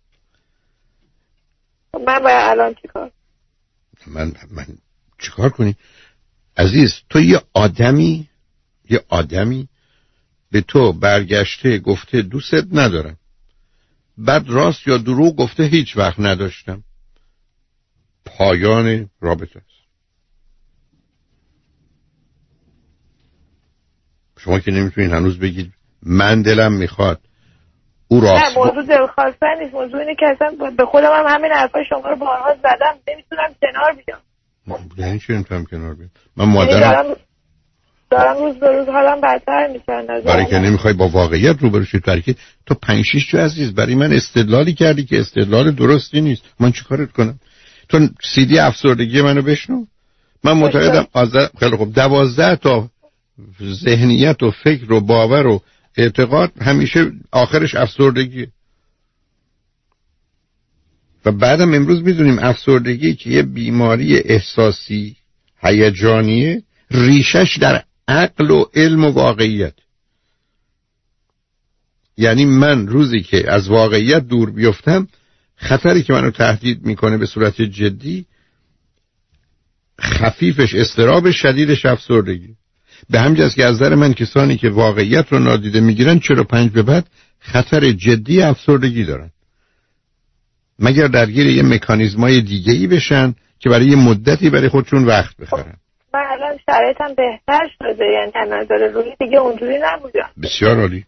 من باید الان چیکار؟ من من چیکار کنی؟ عزیز تو یه آدمی یه آدمی به تو برگشته گفته دوستت ندارم، بعد راست یا دروغ گفته هیچ وقت نداشتم، پایان رابطه است. شما که نمیتونین هنوز بگید من دلم میخواد او راست. نه موضوع دل خواستن نیست، موضوع اینه که اصلا به خودم هم همین حرفای شما رو بارها زدم، نمیتونم کنار بیام. یعنی چی نمیتونم کنار بیام؟ من مادرم دارم روز به روز حالم بدتر میشه. برای که نمیخوای با واقعیت روبرو شی. برای که تو پنج شش جو عزیز برای من استدلالی کردی که استدلال درستی نیست. من چیکارت کنم؟ تو سی دی افسردگی منو بشنو. من معتقدم آزاد خیلی خوب دوازده تا ذهنیت و فکر و باور و اعتقاد همیشه آخرش افسردگی. و بعدم امروز میدونیم افسردگی که یه بیماری احساسی هیجانیه، ریشش در عقل و علم و واقعیت. یعنی من روزی که از واقعیت دور بیفتم، خطری که منو تهدید میکنه به صورت جدی، خفیفش اضطراب، شدیدش افسردگی. به همین جاست که از نظر من کسانی که واقعیت رو نادیده میگیرن چرا پنج به بعد خطر جدی افسردگی دارن، مگر درگیر یه مکانیزمای دیگه‌ای بشن که برای یه مدتی برای خودشون وقت بخرن. من الان شرایطم بهتر شده، یعنی از نظر روحی دیگه اونجوری نبودم. بسیار عالی.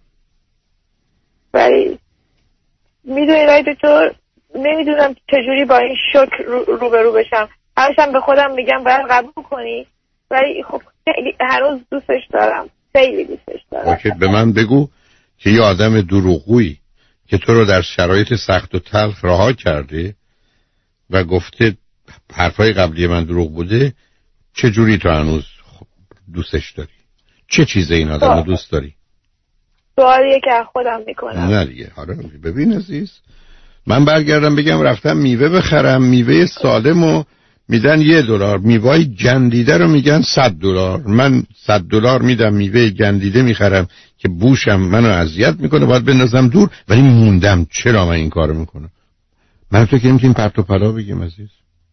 ولی میدونی ولی دکتر نمیدونم چجوری با این شوک رو به رو بشم. همشم به خودم میگم باید قبول کنی، ولی خب هنوز دوستش دارم، خیلی دوستش دارم. اوکی، به من بگو که یه آدم دروغگویی که تو رو در شرایط سخت و تلخ رها کرده و گفته حرفای قبلی من دروغ بوده، چه جوری تو هنوز دوستش داری؟ چه چیزه این آدم رو دوست داری؟ سوالیه که خودم میکنم. نه دیگه. حالا ببین عزیز، من برگردم بگم رفتم میوه بخرم، میوه سالم و میدن یه دلار، میوه گندیده رو میگن صد دلار. من صد دلار میدم میوه گندیده میخرم که بوشم منو اذیت میکنه، باید بندازم دور، ولی موندم. چرا من این کارو میکنم؟ من تو که نمیتونیم پرت و پلا بگیم عزیز.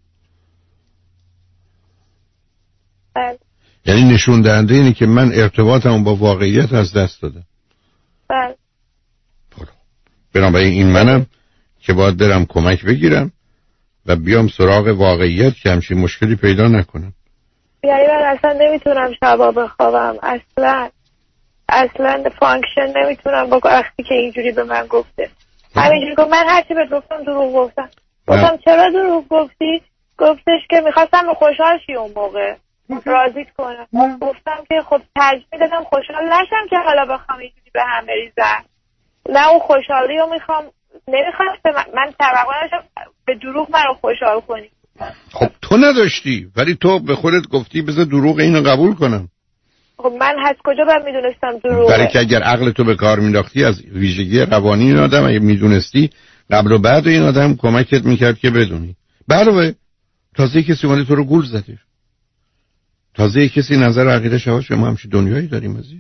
بله. یعنی نشون دهنده اینه که من ارتباطم با واقعیت از دست دادم. بله. بنابراین این منم که باید برم کمک بگیرم و بیام سراغ واقعیت که همچین مشکلی پیدا نکنم. یعنی من اصلا نمیتونم شبا بخوابم، اصلا اصلا فانکشن نمیتونم با وقتی که اینجوری به من گفته. همینجوری گفت. من هرچی بهت گفتم دروغ گفتم. گفتم چرا دروغ گفتی؟ گفتش که میخواستم خوشحال شی اون موقع، راضیت کنم. گفتم که خب ترجیح میدادم خوشحال نشم که حالا بخوام اینجوری به هم بریزم. نه اون خوشحالی رو میخوام، نمیخواستم من توقع داشتم به دروغ منو خوشحال کنی. خب تو نداشتی، ولی تو به خودت گفتی بذار دروغ اینو قبول کنم. خب من از کجا باید میدونستم دروغه؟ برای که اگر عقل تو به کار مینداختی از ویژگی روانی این آدم اگه میدونستی قبل و بعد این آدم کمکت میکرد که بدونی. علاوه تازه کسی اومده تو رو گول زده، تازه کسی نظر عقیده شواش ما همچین دنیایی داریم عزیز.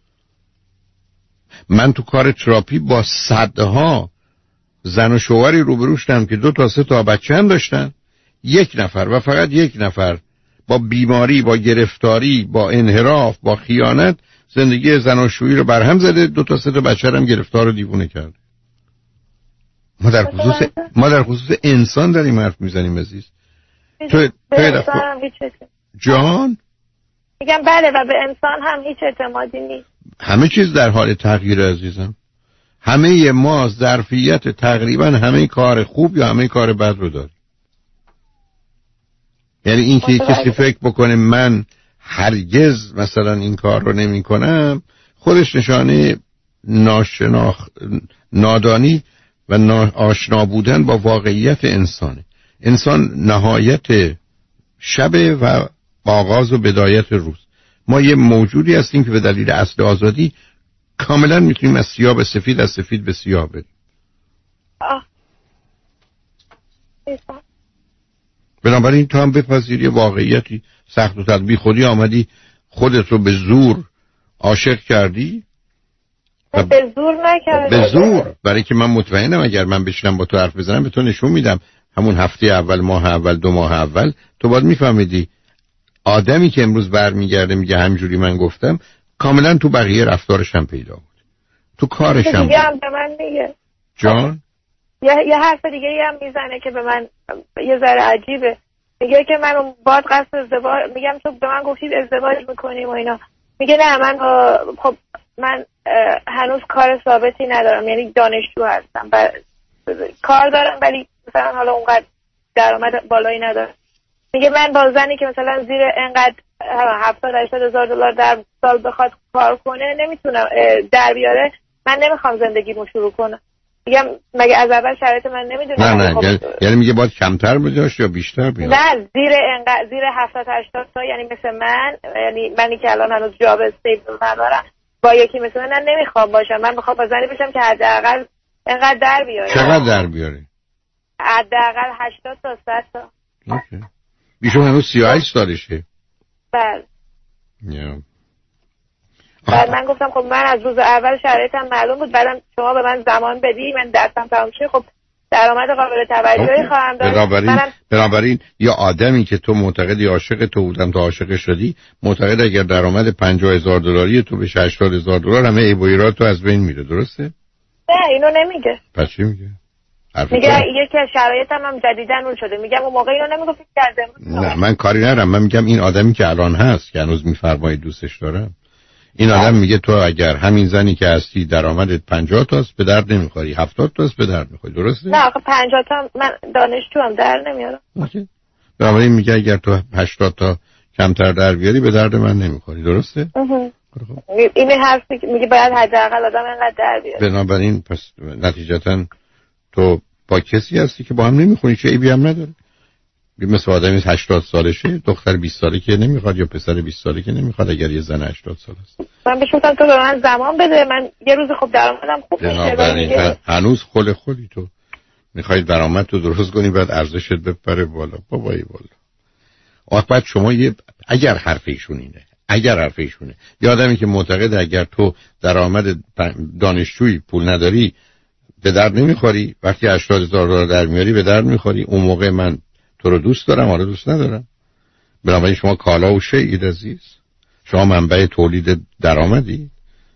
من تو کار تراپی با صدها زن و شوهری روبرو شدم که دو تا سه تا بچه هم داشتن، یک نفر و فقط یک نفر با بیماری، با گرفتاری، با انحراف، با خیانت زندگی زناشویی رو برهم زده، دو تا سه تا بچه هم گرفتار و دیوونه کرده. ما در خصوص ما در خصوص انسان داریم حرف میزنیم عزیز. تو تو جان میگم بله، و به انسان هم هیچ اعتمادی نیست. همه چیز در حال تغییر عزیزم. همه ما ظرفیت تقریبا همه کار خوب یا همه کار بد رو داریم. یعنی این که کسی فکر بکنه من هرگز مثلا این کار رو نمی کنم، خودش نشانه ناشناخ نادانی و آشنا بودن با واقعیت انسانه. انسان نهایت شب و آغاز و بدایت روز. ما یه موجودی هستیم که به دلیل اصل آزادی کاملا میتونیم از سیاه به سفید، از سفید به سیاه بریم. بنابراین تو هم بپذیری واقعیتی سخت و تطبیق خودی آمدی خودت رو به زور عاشق کردی و به زور نکردم. به زور، برای که من مطمئنم اگر من بشینم با تو حرف بزنم به تو نشون میدم همون هفته اول، ماه اول، دو ماه اول تو باید میفهمیدی آدمی که امروز برمیگرده میگه همجوری من گفتم، کاملا تو بقیه رفتارش هم پیدا بود، تو کارش هم دیگه هم به من میگه جان یه, یه حرف دیگه هم میزنه که به من یه ذره عجیبه. میگه که من باید قصد ازدواج، میگم تو به من گفتید ازدواج میکنیم و اینا. میگه نه من خب من هنوز کار ثابتی ندارم، یعنی دانشجو هستم و کار دارم ولی مثلا حالا اونقدر درآمد بالایی ندارم. میگه من با زنی که مثلا زیر انقدر هفتاد هشتاد هزار دلار در سال بخواد کار کنه نمیتونم در بیاره، من نمیخوام زندگیمو شروع کنم. میگم مگه از اول شرایط من نمیدونم؟ نه نه خب یعنی, یعنی میگه باید کمتر بداشت یا بیشتر بیاد؟ نه زیر انقدر زیر هفتاد هشتاد تا، یعنی مثل من، یعنی منی که الان هنوز جاب استیبل ندارم با یکی مثل من نمیخوام باشم. من میخوام با زنی باشم که حداقل انقدر در بیاره. چقدر در بیاره؟ حداقل هشتاد تا صد تا. اوکی. بیشون هنوز سی و هشت سالشه. بله. yeah. بعد من گفتم خب من از روز اول شرایطم معلوم بود، بعدم شما به من زمان بدی من درسم تمام شه، خب درآمد قابل توجهی خواهم داشت. بنابراین منم... بنابراین یا آدمی که تو معتقدی عاشق تو بودم تو عاشق شدی، معتقد اگر درآمد پنجاه هزار دلاری تو به هشتاد هزار دلار همه عیب و ایراد تو از بین میره، درسته؟ نه اینو نمیگه. پس چی میگه؟ میگه یکی از شرایطم هم جدیدن اون شده. میگم اون موقع اینو نمیگفت کردم. نه من کاری ندارم، من میگم این آدمی که الان هست که هنوز میفرمایید دوستش دارم، این آدم میگه تو اگر همین زنی که هستی درآمدت پنجاه تاست به درد نمیخوری، هفتاد تاست به درد میخوری، درسته؟ نه آخه پنجاه تا من دانشجوام در نمیارم. اوکی. بنابراین میگه اگر تو هشتاد تا کمتر در بیاری به درد من نمیخوری، درسته؟ این حرفی که میگه باید حداقل آدم اینقدر در بیاره. بنابراین پس نتیجتا تو با کسی هستی که با هم نمیخونی، چه عیبی هم نداره. مثل آدمی هشتاد سالشه، دختر بیست ساله که نمیخواد یا پسر بیست ساله که نمیخواد اگر یه زن هشتاد ساله است. من بهش گفتم تو به من زمان بده، من یه روز خوب درآمدم خوب میشه. بنابراین هنوز خل خلی تو میخوای درآمد تو درست کنی بعد ارزشت بپره بالا. بابایی بالا. آخه بعد شما یه اگر حرف ایشون اینه، اگر حرف ایشونه، یه آدمی که معتقد اگر تو درآمد دانشجویی پول نداری به درد نمیخوری، وقتی هشتاد هزار دلار در میاری به درد میخوری، اون موقع من تو رو دوست دارم، حالا دوست ندارم. بنابراین شما کالا و شیء عزیز، شما منبع تولید درآمدی.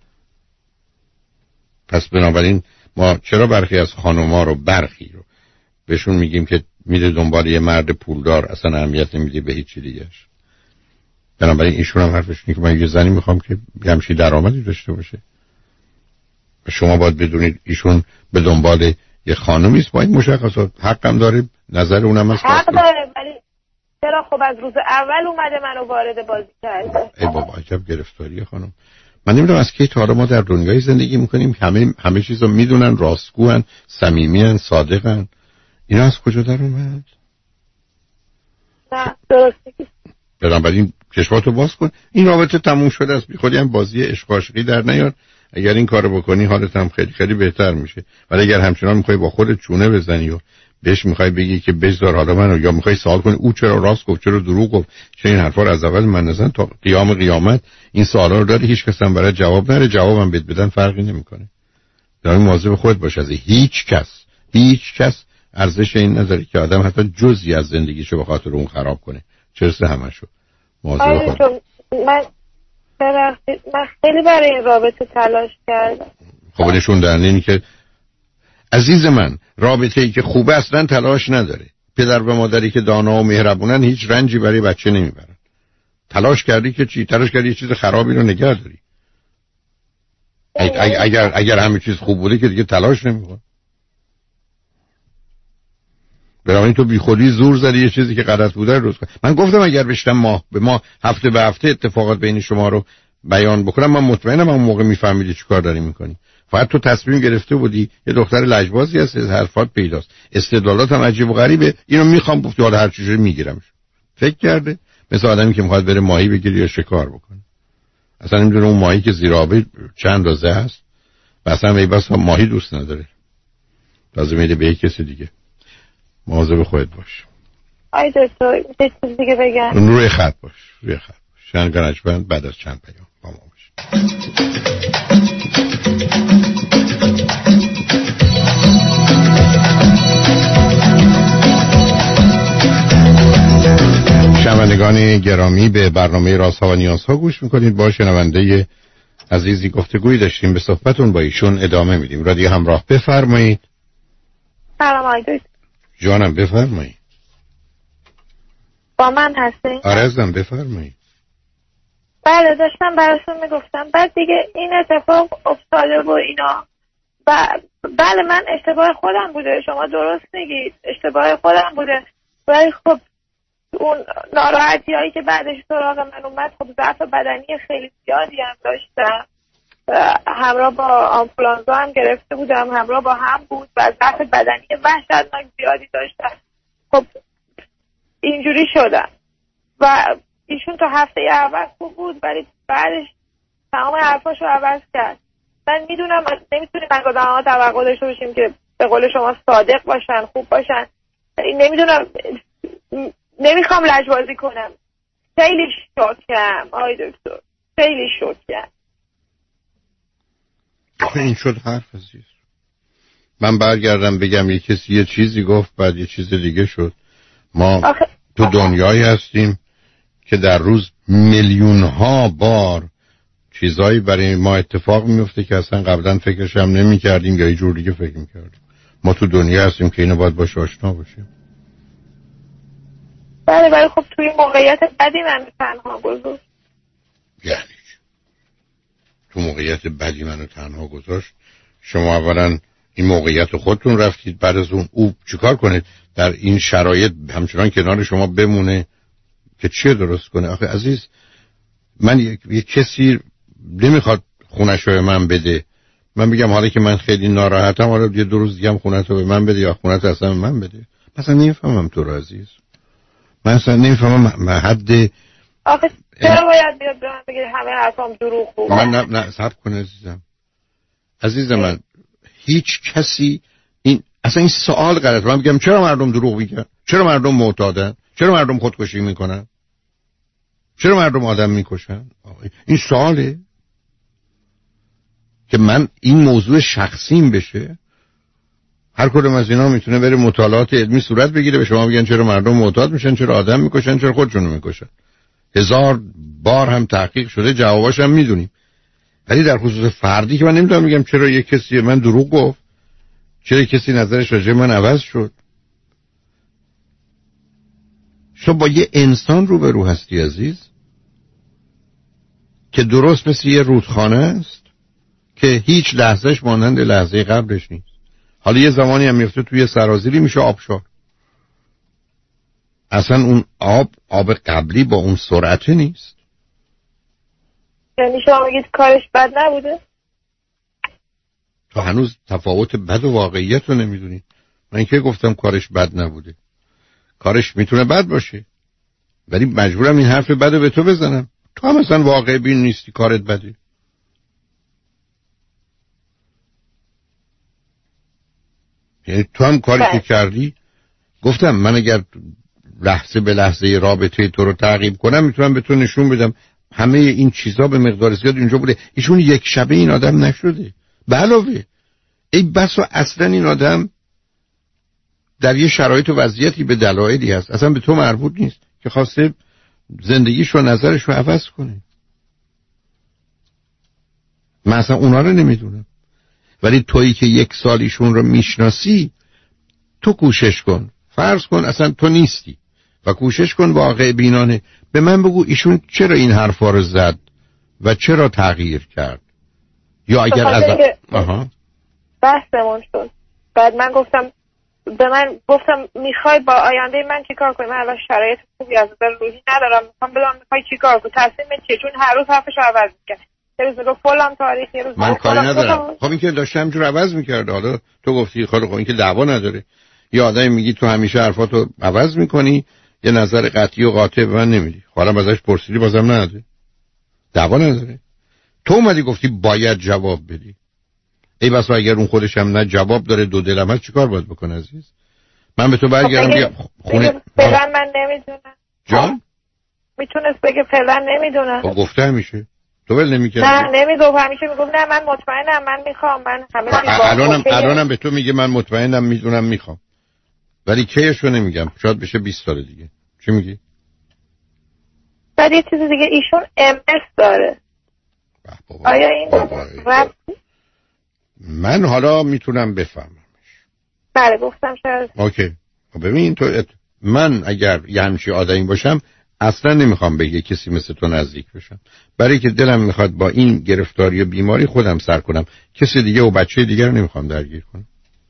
پس بنابراین ما چرا برخی از خانوما رو برخی رو بهشون میگیم که میره دنبال یه مرد پولدار، اصلا اهمیت نمیده به هیچ چیز دیگه‌اش. بنابراین ایشون هم حرفش اینه که من یه زنی میخوام که همچین درآمدی داشته باشه. شما باید بدونید ایشون به دنبال یه خانومی است با این مشخصات، حقم داره، نظر اونم هست. حق داره، ولی چرا خب از روز اول اومده منو وارد بازی کرده؟ ای بابا عجب گرفتاریه خانم. من نمیدونم از کی تا حالا ما در دنیای زندگی میکنیم همه همه چیزو میدونن، راستگوان، صمیمیان، صادقن. اینا از کجا در اومد؟ نه درسته. بنابراین چشماتو باز کن، این رابطه تموم شده است، بی خودی هم بازی عشق عاشقی در نیار. اگر این کارو بکنی حالت هم خیلی خیلی بهتر میشه. ولی اگر همچنان میخوای با خودت چونه بزنی و بهش میخوای بگی که بذار حالا منو، یا میخوای سوال کنی او چرا راست گفت چرا دروغ گفت، چه این حرفا رو از اول من نزن تا قیام قیامت این سوالا رو داری هیچ کس هم برای جواب نره، جوابم بد بدن فرقی نمیکنه. در مواظب خودت باش، از هیچ کس هیچ کس ارزش این نداره که آدم حتی جزئی از زندگیشو به خاطر اون خراب کنه، چرا همشو. مواظب خودت. من من خیلی برای این رابطه تلاش کردم. خب نشون دهنده اینه که عزیز من رابطه ای که خوبه اصلا تلاش نداره. پدر و مادری که دانا و مهربونن هیچ رنجی برای بچه نمیبرن. تلاش کردی که چی؟ تلاش کردی یه چیز خرابی رو نگه داری. اگر اگر اگر همه چیز خوب بوده که دیگه تلاش نمیکنه. برای تو بی خودی زور زدی یه چیزی که غلط بوده رو درست کن. من گفتم اگر بشتم ماه به ماه هفته به هفته اتفاقات بین شما رو بیان بکنم، من مطمئنم اون موقع میفهمیدی چیکار داری میکنی. فقط تو تصمیم گرفته بودی یه دختر لجبازی هست، حرفات پیداست، استدلالات هم عجیب و غریبه، اینو میخوام گفتی حالا هر چیزی میگیرمش. فکر کرده مثل آدمی که میخواد بره ماهی بگیره یا شکار بکنه، اصلا نمیدونه اون ماهی که زیر آب چند اندازه هست، اصلا ای بس ماهی دوست نداره، لازم میده به یک کسی دیگه. مواظب خودت باش. آی دکتر یه چیز دیگه بگم. روی خط باش، روی خط باش. شنگانجبند بعد از چند پیام با ما باش. شنوندگان گرامی به برنامه رازها و نیازها گوش میکنید. با شنونده عزیزی گفتگویی داشتیم، به صحبتون با ایشون ادامه میدیم. رادیو همراه بفرمایید. سلام آی دکتر. جانم بفرمایید. با من هستی؟ آره ازم بفرمایید. بله داشتم براتون میگفتم، بعد دیگه این اتفاق افتاده و اینا و بله من اشتباه خودم بوده، شما درست میگید اشتباه خودم بوده، ولی خب اون ناراحتی هایی که بعدش سراغ من اومد، خب ضعف بدنی خیلی زیادی هم داشتم، همراه با آنفولانزا هم گرفته بودم، همراه با هم بود و ضعف بدنی وحشتناک زیادی داشتم. خب اینجوری شدم و ایشون تا هفته اول خوب بود ولی بعدش تمام حرفاشو عوض کرد. من میدونم نمیتونیم از آدم‌ها توقع داشته باشیم که به قول شما صادق باشن، خوب باشن. نمیدونم، نمیخوام لجبازی کنم. خیلی شوکم آی دکتر، خیلی شوکم. این شد حرف عزیز. من برگردم بگم یه کسی یه چیزی گفت بعد یه چیز دیگه شد. ما آخه... تو دنیایی هستیم که در روز میلیون ها بار چیزایی برای ما اتفاق میفته که اصلا قبلا فکرش هم نمی کردیم یا یه جور دیگه فکر می کردیم. ما تو دنیا هستیم که اینو باید باش آشنا باشیم. بله بله. خب توی موقعیت بدی من تنها گذاشت. یعنی تو موقعیت بدی منو تنها گذاشت؟ شما اولا این موقعیت خودتون رفتید، بعد از اون او چیکار کنید در این شرایط همچنان کنار شما بمونه که چیه درست کنه؟ آخه عزیز من یک, یک کسی نمیخواد خونه‌شو به من بده، من بگم حالا که من خیلی ناراحتم حالا یه دو روز دیگه هم خونه‌تو به من بده یا خونه‌تو اصلا به من بده. مثلا نمیفهمم تو رو عزیز، من اصلا نمیفهمم حد. آخه چرا باید بیاد به من بگید همه حرفام دروغ بود؟ من نه نه صبر کن عزیزم. عزیز من هیچ کسی این اصلا این سوال غلط. من میگم چرا مردم دروغ میگن؟ چرا مردم معتادن؟ چرا مردم خودکشی میکنن؟ چرا مردم آدم میکشن؟ این سواله که من این موضوع شخصیم بشه. هر کدوم از اینا میتونه بره مطالعات علمی صورت بگیره به شما بگن چرا مردم معتاد میشن، چرا آدم میکشن، چرا خودشونو میکشن. هزار بار هم تحقیق شده، جواباش هم میدونیم. ولی در خصوص فردی که من نمیتونم میگم چرا یک کسی من دروغ گفت، چرا کسی نظرش راجع من عوض شد. شما با یه انسان روبرو هستی عزیز که درست مثل یه رودخانه است که هیچ لحظهش مانند لحظه قبلش نیست. حالا یه زمانی هم میفته توی سرازیری میشه آبشار. اصلا اون آب آب قبلی با اون سرعت نیست. یعنی شما میگید کارش بد نبوده؟ تو هنوز تفاوت بد و واقعیت رو نمیدونی. من که گفتم کارش بد نبوده. کارش میتونه بد باشه ولی مجبورم این حرف بد رو به تو بزنم. تو هم اصلا واقع بین نیستی، کارت بده. یعنی تو هم کاری که کردی. گفتم من اگر لحظه به لحظه رابطه تو رو تعقیب کنم میتونم به تو نشون بدم همه این چیزا به مقدار زیاد اینجا بوده. ایشون یک شبه این آدم نشده. به علاوه ای بسا اصلا این آدم در یه شرایط و وضعیتی به دلایلی هست اصلا به تو مربوط نیست که خواسته زندگیش و نظرش رو عوض کنه. من اصلا اونا رو نمیدونم. ولی تویی که یک سال ایشون رو میشناسی تو کوشش کن، فرض کن اصلا تو نیستی و کوشش کن واقع بینانه به من بگو ایشون چرا این حرفا رو زد و چرا تغییر کرد. یا اگر از آها بحثمون شد بعد من گفتم به من گفتم میخوای با آینده من چیکار کنی؟ من الان شرایط خوبی از نظر روحی ندارم، میخوام بدونم میخوای چیکار کنی، تصمیمت چیه؟ چون هر روز حرفشو عوض میکنه. یه روز میگه فلان تاریخ، یه روز من کاری ندارم. خب این که داشته همینجور عوض میکرده. حالا تو گفتی خاله خب این که دعوا نداره. یه آدمی میگی تو همیشه حرفاتو عوض میکنی، یه نظر قطعی و قاطع به من نمیدی. حالا ازش پرسیدی بازم نده. دعوا نداره. تو اومدی گفتی باید جواب بدی. ای بسا اگر اون خودش هم نه جواب داره دو دلم هست چیکار باید بکنه عزیز؟ من به تو برگردم بگم خونه فعلا من نمیدونم. جان میتونست بگه فعلا نمیدونم. خب گفته همیشه. تو ول نمی‌کردی؟ نه نمیگفت، همیشه میگفت نه من مطمئنم، من میخوام، من همه چیز الانم الانم به تو میگه من مطمئنم، میدونم، میخوام. ولی کیشو نمیگم. شاید بشه بیست سال دیگه. چی میگی؟ بعد یه چیز دیگه ایشون ام اس داره. آیا این رب... من حالا میتونم بفهممش. بله گفتم شاید. اوکی. خب ببین تو ات... من اگر یه همچی آدمی باشم اصلا نمیخوام به یه کسی مثل تو نزدیک بشم، برای که دلم میخواد با این گرفتاری و بیماری خودم سر کنم. کسی دیگه و بچه دیگه رو نمیخوام درگیر کنم.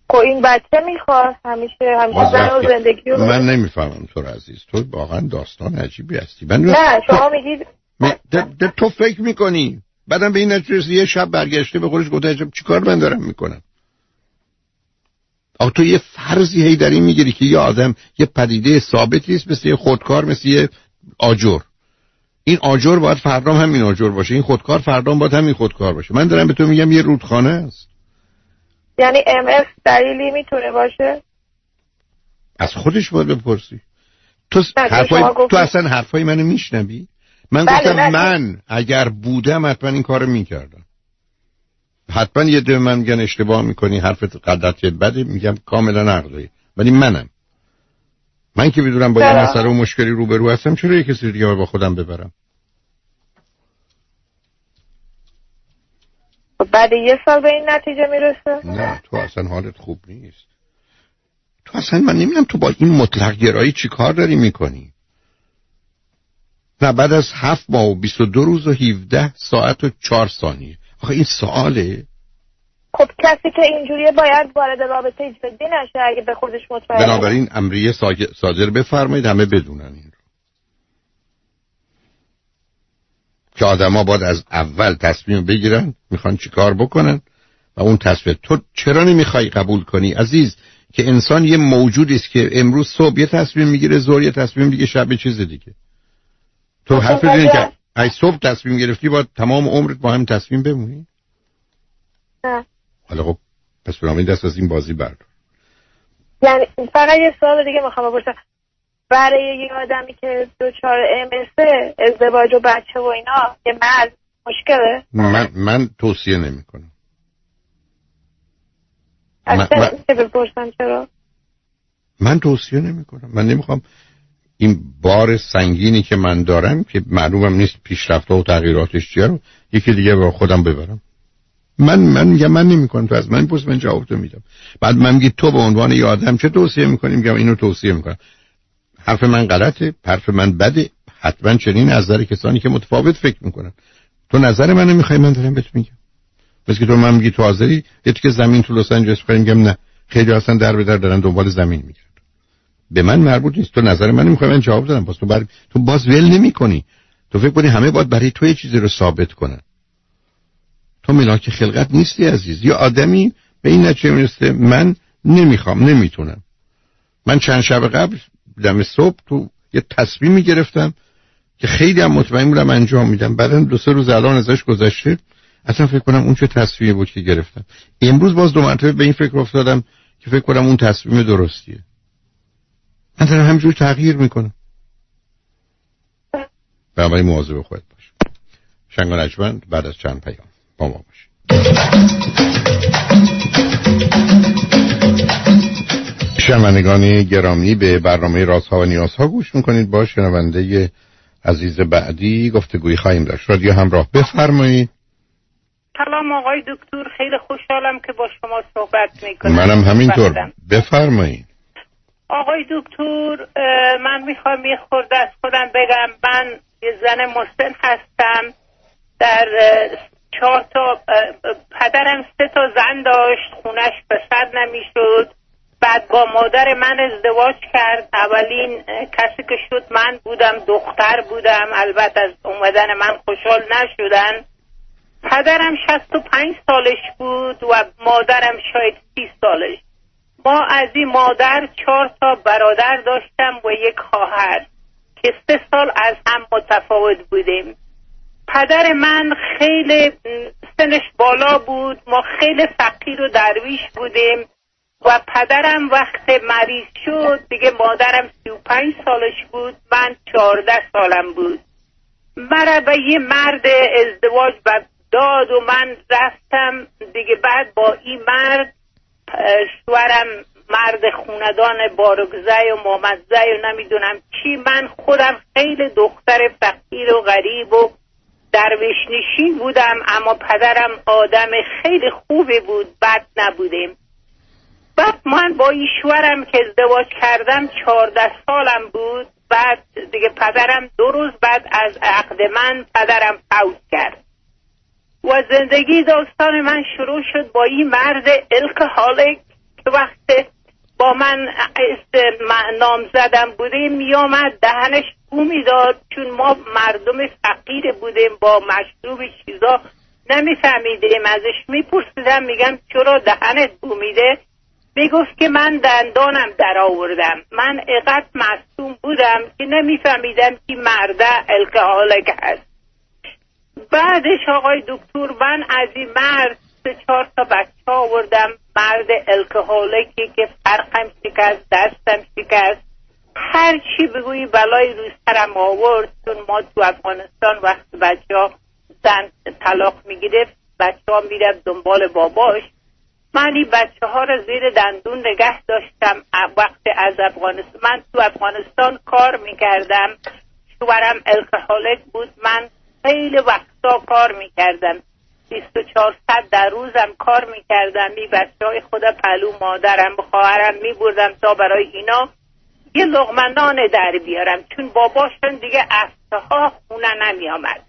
خب این بچه میخواد همیشه همیشه زن و زندگی رو. من نمیفهمم تو عزیز، تو واقعا داستان عجیبی هستی. من نه شما میگید م... تو فکر میکنی بعدم به این نتیجه یه شب برگشته به خودش گفته چیکار من دارم میکنم. آخه تو یه فرضی هی در این میگیری که یه آدم یه پدیده ثابتی است، مثل یه خودکار، مثل یه آجر. این آجر باید فردا هم همین آجر باشه، این خودکار فردا باید همین خودکار باشه. من دارم به تو میگم یه رودخانه است. یعنی ام اف دلیلی میتونه باشه؟ از خودش باید بپرسی. تو حرفای تو اصلا حرفای منو میشنوی؟ من بله گفتم بله. من اگر بودم حتما این کارو میکردم. حتما یه ده من میگن اشتباه میکنی، حرفت غلطه، بده، میگم کاملا حق داری، ولی منم من که بدونم با این مسئله و مشکلی روبرو هستم، چرا یه کسی دیگه با خودم ببرم؟ بعد یه سال به این نتیجه میرسه؟ نه تو اصلا حالت خوب نیست. تو اصلا من نمیدونم تو با این مطلق گرایی چی کار داری میکنی؟ نه بعد از هفت ماه و بیست و دو روز و هفده ساعت و چهار ثانیه. آخه این سواله؟ خب کسی که اینجوریه باید وارد رابطه جدی نشه اگه به خودش مطمئنه. بنابراین امریه صادر بفرمایید همه بدونن این رو که آدم ها باید از اول تصمیم بگیرن میخوان چی کار بکنن و اون تصمیم. تو چرا نمیخوای قبول کنی عزیز که انسان یه موجودی است که امروز صبح یه تصمیم میگیره، ظهر یه تصمیم دیگه، شب یه چیز دیگه. تو حرف اینه که ای صبح تصمیم گرفتی باید تمام عمرت با هم تصمیم بمونی؟ نه. حالا خب پس برام دست از این بازی بردار. یعنی فقط یه سوال دیگه میخوام بپرسم، برای یه آدمی که دچار ام اس ازدواج و بچه و اینا یه مرد مشکله؟ من من توصیه نمیکنم. اصلا چه بپرسم چرا؟ من توصیه نمیکنم. من نمیخوام این بار سنگینی که من دارم که معلومم نیست پیشرفته و تغییراتش چیه رو یکی دیگه با خودم ببرم. من من میگم من نمیکنم. تو از من پرس، من جواب تو میدم. بعد من میگی تو به عنوان یه آدم چه توصیه میکنی؟ میگم اینو توصیه میکنم. حرف من غلطه، حرف من بده، حتما چنین نظر کسانی که متفاوت فکر میکنن. تو نظر منو میخوای، من دارم بهت میگم. مثل که تو من میگی تو حاضری یه تیکه زمین تو لس آنجلس بخری، میگم نه، خیلی اصلا در به در دارن دنبال زمین میگردن. به من مربوط نیست. تو نظر منو میخوای، من جواب دادم. باز تو بر... تو باز ول نمیکنی. تو فکر کنی همه باید برای تو یه چیزی رو ثابت کنن. تو ملاک خلقت نیستی عزیز. یا آدمی به این نتیجه میرسه من نمیخوام، نمیتونم. من چند شب قبل دم صبح تو یه تصمیمی گرفتم که خیلی هم مطمئن بودم انجام میدم. بعدن دو سه روز الان ازش گذشته اصلا فکر کنم اون چه تصمیمی بود که گرفتم. امروز باز دو مرتبه به این فکر افتادم که فکر کنم اون تصمیم درستیه. من دارم همینجور تغییر میکنم. بنابراین مواظب خودت باش. شنگ و نجمن بعد از چند پیام با ما باش. شنوندگان گرامی به برنامه رازها و نیازها گوش میکنید. با شنونده عزیز بعدی گفتگویی خواهیم داشت. رادیو همراه، بفرمایید. سلام آقای دکتر، خیلی خوشحالم که با شما صحبت میکنم. منم همینطور، بفرمایید. آقای دکتر من میخوام یه خورده از خودم بگم. من یه زن مسن هستم. در چهار تا پدرم سه تا زن داشت، خونش پسر نمیشد. بعد با مادر من ازدواج کرد. اولین کسی که شد من بودم، دختر بودم. البته از اومدن من خوشحال نشدن. پدرم شصت و پنج سالش بود و مادرم شاید سی سالش. ما از این مادر چهار تا برادر داشتم و یک خواهر که سه سال از هم متفاوت بودیم. پدر من خیلی سنش بالا بود، ما خیلی فقیر و درویش بودیم و پدرم وقت مریض شد دیگه مادرم سی و پنج سالش بود، من چهارده سالم بود. مرا به یه مرد ازدواج داد و من رفتم دیگه. بعد با این مرد شوهرم مرد خوندان بارگزای و مامزای و نمیدونم چی، من خودم خیلی دختر فقیر و غریب و درویش نشین بودم، اما پدرم آدم خیلی خوبی بود، بد نبودیم. بعد من با این شوهرم که ازدواج کردم چهارده سالم بود. بعد دیگه پدرم دو روز بعد از عقد من پدرم فوت کرد و زندگی داستان من شروع شد با این مرد الکهولیک که وقت با من نام زدم بوده می آمد دهنش بو میداد، چون ما مردم فقیر بودیم با مشروب چیزا نمیفهمیدیم. ازش میپرسیدم میگم چرا دهنت بو میده؟ میگفت که من دندانم در آوردم. من اقدر معصوم بودم که نمیفهمیدم که مرده الکهولک هست. بعدش آقای دکتر من از این مرد سه چهار تا بچه آوردم، مرد الکهولکی که فرقم شکست، دستم شکست، هر چی بگویی بلای روی سرم آورد. چون ما تو افغانستان وقت بچه ها زن طلاق میگیره بچه ها میره دنبال باباش. من این بچه ها رو زیر دندون نگه داشتم وقت از افغانستان. من تو افغانستان کار میکردم، شوهرم الکهولک بود، من خیلی وقتا کار میکردم، بیست و چهار ساعت در روزم کار میکردم. این بچه های خود پلو مادرم خواهرم میبردم تا برای اینا یه لقمه نان در بیارم، چون باباشون دیگه افتها خونه نمیامد.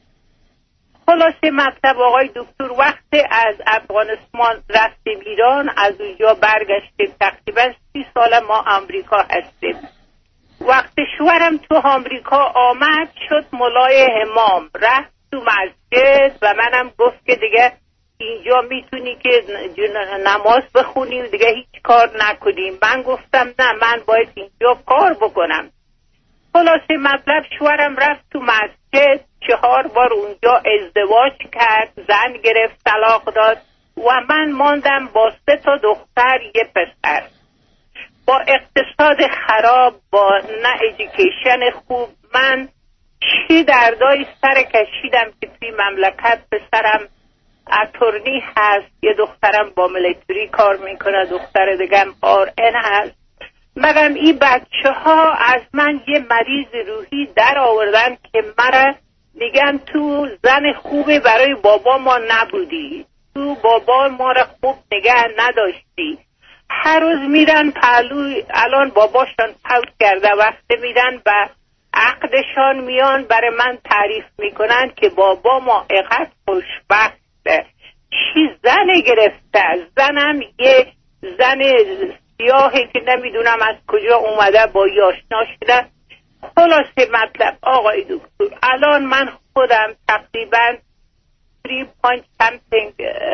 خلاصه مطلب آقای دکتر وقت از افغانستان رفتیم ایران، از اونجا برگشتیم، تقریبا سی سال ما آمریکا هستیم. وقت شوهرم تو آمریکا آمد شد ملای امام، رفت تو مسجد و منم گفت که دیگه اینجا میتونی که نماز بخونی دیگه هیچ کار نکنیم. من گفتم نه، من باید اینجا کار بکنم. خلاصه مطلب شوهرم رفت تو مسجد، چهار بار اونجا ازدواج کرد، زن گرفت، طلاق داد و من ماندم با سه تا دختر یه پسر. با اقتصاد خراب، با نه ادویکیشن خوب، من چی دردای سر کشیدم که توی مملکت پسرم اتورنی هست، یه دخترم با ملیتری کار میکنه، دختر دیگم آر ان هست. مگم این بچه ها از من یه مریض روحی در آوردن که مرا میگن تو زن خوبی برای بابا ما نبودی، تو بابا ما را خوب نگه نداشتی. هر روز میرن پهلو، الان باباشان فوت کرده، وقتی میرن به عقدشان میان برای من تعریف میکنن که بابا ما اقدر خوشبخته، چی زن گرفته. زنم یه زن سیاهی که نمیدونم از کجا اومده، با آشنا شده. خلاصه مطلب آقای دکتر الان من خودم تقریبا سه پوینت something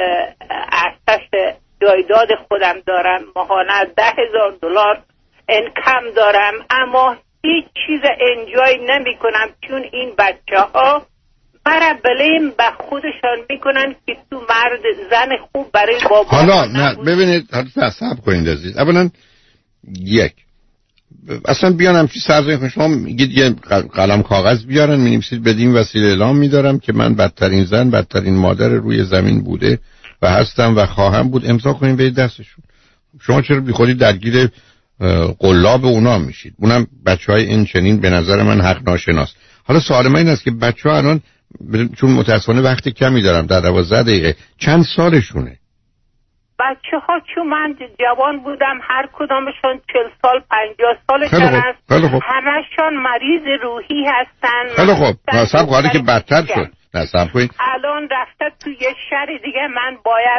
ارتش جایداد خودم دارم، ماهانه ده هزار دلار انکم دارم، اما هیچ چیز انجوی نمی کنم، چون این بچه ها برای بلیم به خودشان میکنن که تو مرد زن خوب برای بابا. حالا نه ببینید، حالا صبر کنید عزیز. اولا یک اصلا بیانم چی سرزنی شما میگید یه قلم کاغذ بیارن مینویسید بدین وسیله اعلام میدارم که من بدترین زن بدترین مادر روی زمین بوده و هستم و خواهم بود، امضا کنین بدید دستشون. شما چرا بی خودی درگیر قلاب اونا میشید؟ اونم بچهای این چنین به نظر من حق ناشناس. حالا سوال من این است که بچه‌ها الان چون متاسفانه وقت کمی دارم در دوازده دقیقه چند سالشونه؟ بچه ها چون من جوان بودم هر کدامشون چل سال پنجاه سالشون هست، همشون مریض روحی هستن. خیلی خوب، نصب حالی که بدتر شد نصب کنید. الان رفته تو یه شهر دیگه، من باید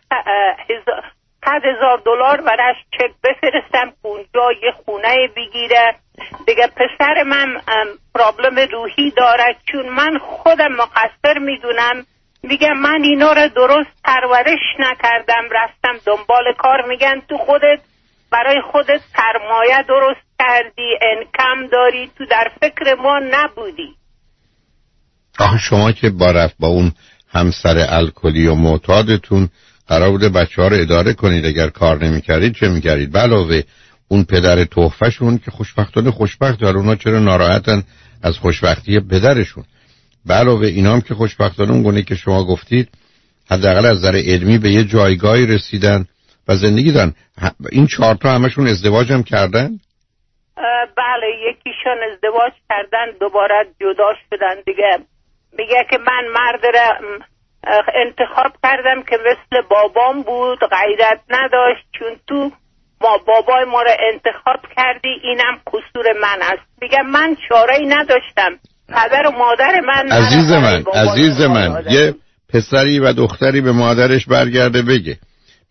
صد هزار دلار براش چک بفرستم اونجا یه خونه بگیره دیگه. پسر من پرابلم روحی داره، چون من خودم مقصر میدونم، میگم من اینا رو درست پرورش نکردم، رفتم دنبال کار. میگن تو خودت برای خودت سرمایه درست کردی، انکم داری، تو در فکر ما نبودی. آخه شما که با رفت با اون همسر الکلی و معتادتون قرار بوده بچه ها رو اداره کنید، اگر کار نمی کردید چه می کردید؟ به علاوه اون پدر تحفه‌شون که خوشبختانه خوشبخت داره، اونا چرا ناراحتن از خوشبختی پدرشون؟ به علاوه اینا هم که خوشبختانه اون گونه که شما گفتید حداقل از نظر علمی به یه جایگاهی رسیدن و زندگی دارن. این چهار تا همشون ازدواج هم کردن؟ بله، یکیشون ازدواج کردن دوباره جدا شدن دیگه. میگه که من مرد را انتخاب کردم که مثل بابام بود، غیرت نداشت، چون تو ما بابای ما را انتخاب کردی، اینم قصور من است. میگه من چاره‌ای نداشتم، پدر و مادر من. عزیز من عزیز من یه پسری و دختری به مادرش برگرده بگه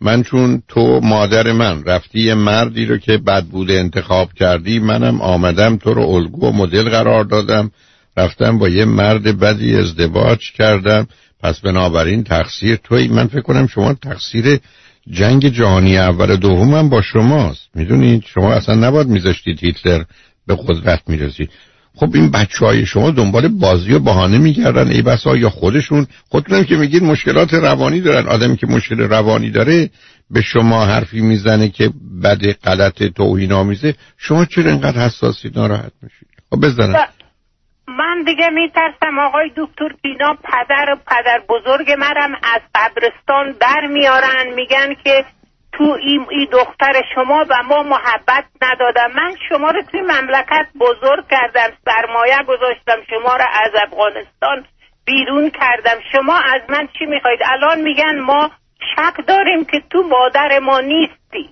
من چون تو مادر من رفتی یه مردی رو که بد بوده انتخاب کردی، منم آمدم تو رو الگو و مدل قرار دادم، رفتم با یه مرد بدی ازدواج کردم، پس بنابراین تقصیر توی. من فکر کنم شما تقصیر جنگ جهانی اول دوم هم با شماست. میدونید شما اصلا نباید میذاشتید هیتلر به قدرت میرسید. خب این بچهای شما دنبال بازی و بهانه میگردن، ای بسا یا خودشون. خودتونم که میگید مشکلات روانی دارن. آدمی که مشکل روانی داره به شما حرفی میزنه که بد، غلط، توهین‌آمیزه، شما چرا اینقدر حساسی ناراحت میشید؟ خب بزنن. من دیگه میترسم آقای دکتر اینا پدر و پدر بزرگ مرم از قبرستان در میارن، میگن که تو این ای دختر شما و ما محبت ندادم. من شما رو توی مملکت بزرگ کردم، سرمایه گذاشتم، شما رو از افغانستان بیرون کردم، شما از من چی میخواید؟ الان میگن ما شک داریم که تو مادر ما نیستی.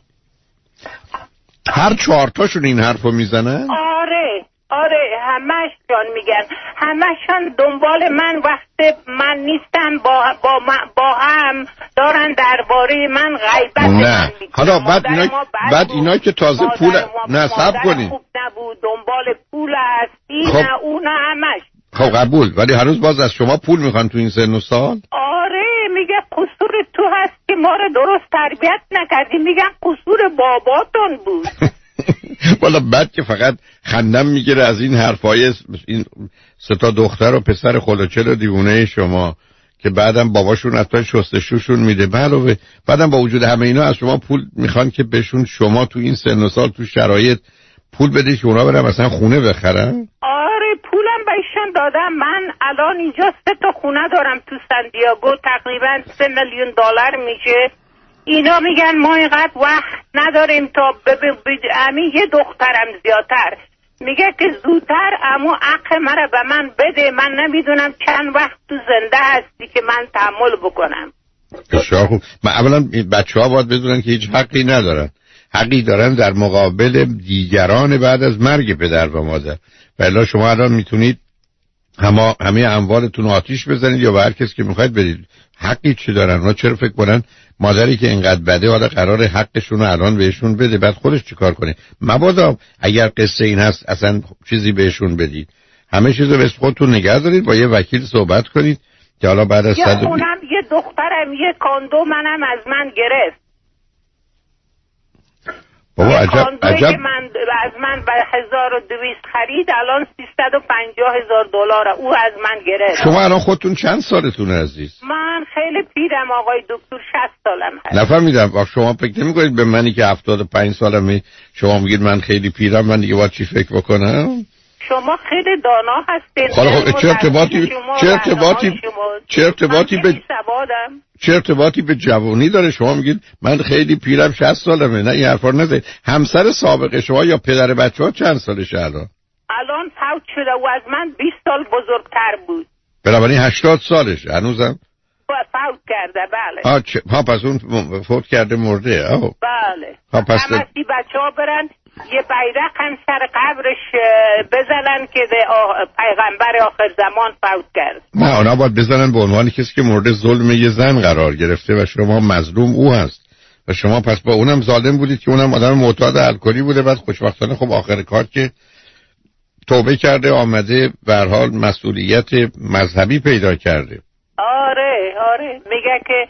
هر چهارتاشون این حرفو میزنن؟ آره آره همش جان میگن، همشان دنبال من وقت من نیستم، با با, با هم دارن درباره من غیبت نه. من میکنن. حالا بعد اینا بعد اینا که تازه پول نه صبر کنین، خوب نبود، دنبال پول است، این خب. نه اون همش. خب قبول، ولی هنوز باز از شما پول میخوان تو این سن و سال؟ آره میگه قصور تو هست که ما رو درست تربیت نکردی، میگن قصور باباتون بود. والا بعد که فقط خندم میگیره از این حرفای این سه تا دختر و پسر خلوچل و دیوونه شما که بعدم باباشون حتی شستشوشون میده، علاوه بعدم با وجود همه اینا از شما پول میخوان که بهشون شما تو این سن و سال تو شرایط پول بدید که اونا برن مثلا خونه بخرن. آره پولم به ایشان دادم. من الان اینجا سه تا خونه دارم تو سن دیاگو، تقریبا سه میلیون دلار میشه. اینا میگن ما اینقدر وقت نداریم تا همین یه دخترم زیادتر، میگه که زودتر امو عقل مرا به من بده، من نمیدونم چند وقت تو زنده هستی که من تحمل بکنم. بسیار خوب. من اولا بچه ها باید بدونن که هیچ حقی ندارن، حقی دارن در مقابل دیگران بعد از مرگ پدر و مادر. ولی شما الان میتونید همه همه اموالتون آتیش بزنید یا به هر کس که میخواید بدید. حقی چی دارن؟ اونا چرا فکر کنن مادری که اینقدر بده حالا قرار حقشون رو الان بهشون بده بعد خودش چیکار کنه؟ مبادا اگر قصه این هست اصلا چیزی بهشون بدید. همه چیزو به خودتون نگه دارید، با یه وکیل صحبت کنید که حالا بعد از صد اونم یه دخترم یه کاندو منم از من گرفت. بابا عجب عجب که من از من به هزار و دویست خرید، الان سیصد و پنجاه هزار دلار او از من گرفت. شما الان خودتون چند سالتونه عزیز؟ من خیلی پیرم آقای دکتر، شصت سالم هست. نفهمیدم. شما فکر نمی‌کنید به منی که هفتاد و پنج سالمه شما میگید من خیلی پیرم، من دیگه باید چی فکر بکنم؟ شما خیلی دانا هستید. خب چه ارتباطی چه ارتباطی چه ارتباطی به چه ارتباطی به جوانی داره؟ شما میگید من خیلی پیرم شصت سالمه. نه این حرفا نزنید. همسر سابق شما یا پدر بچه‌ها چند سالشه الان؟ الان فوت شده و از من بیست سال بزرگتر بود. بنابراین هشتاد سالشه هنوزم؟ فوت کرده. بله. آ چه ها پس اون فوت کرده مرده. آه. بله. ها پس همه سی بچه‌ها برن یه بیرق هم سر قبرش بزنن که پیغمبر آخر زمان فوت کرد. نه اونا باید بزنن به عنوان کسی که مورد ظلم یه زن قرار گرفته و شما مظلوم او هست و شما پس با اونم ظالم بودید که اونم آدم معتاد الکلی بوده. بعد خوشبختانه خب آخر کار که توبه کرده آمده به هر حال مسئولیت مذهبی پیدا کرده. آره آره میگه که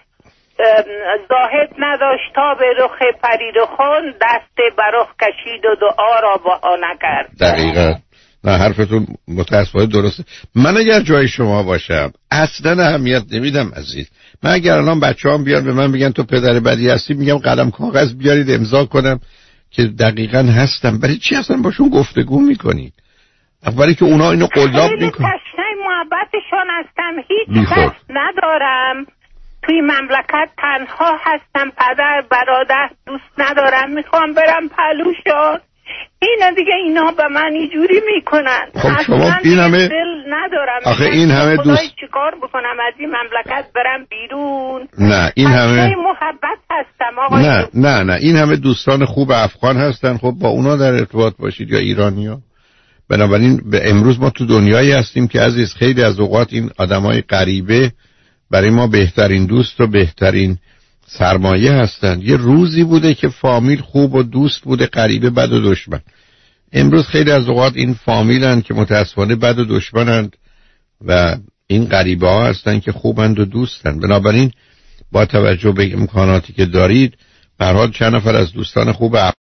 زاهد نداشت تا به رخ پری رخان، دست برخ کشید و دعا را با نکرد. دقیقا. نه حرفتون متاسفانه درسته. من اگر جای شما باشم اصلا اهمیت نمیدم عزیز. من اگر الان بچه‌هام بیان به من بگن تو پدر بدی هستی، میگم قلم کاغذ بیارید امضا کنم که دقیقا هستم. برای چی اصلا باشون گفتگو میکنید؟ برای که اونا اینو قلاب میکنن. خیلی تشنه محبتشون هستم، هیچ کس ندارم توی مملکت، تنها هستم، پدر برادر دوست ندارم، میخوام برم پلوشان. اینا دیگه اینا به من اینجوری میکنن. خب شما این همه دل ندارم. آخه این همه دوست چیکار بکنم از این مملکت برم بیرون؟ نه این همه محبت هستم آقای نه نه نه این همه دوستان خوب افغان هستن. خب با اونا در ارتباط باشید یا ایرانیا. بنابراین به امروز ما تو دنیایی هستیم که عزیز خیلی از اوقات این آدمای غریبه برای ما بهترین دوست و بهترین سرمایه هستند. یه روزی بوده که فامیل خوب و دوست بوده، غریبه بد و دشمن. امروز خیلی از اوقات این فامیلن که متاسفانه بد و دشمنند و این غریبه ها هستن که خوبند و دوستند. بنابراین با توجه به امکاناتی که دارید، به هر حال چند نفر از دوستان خوب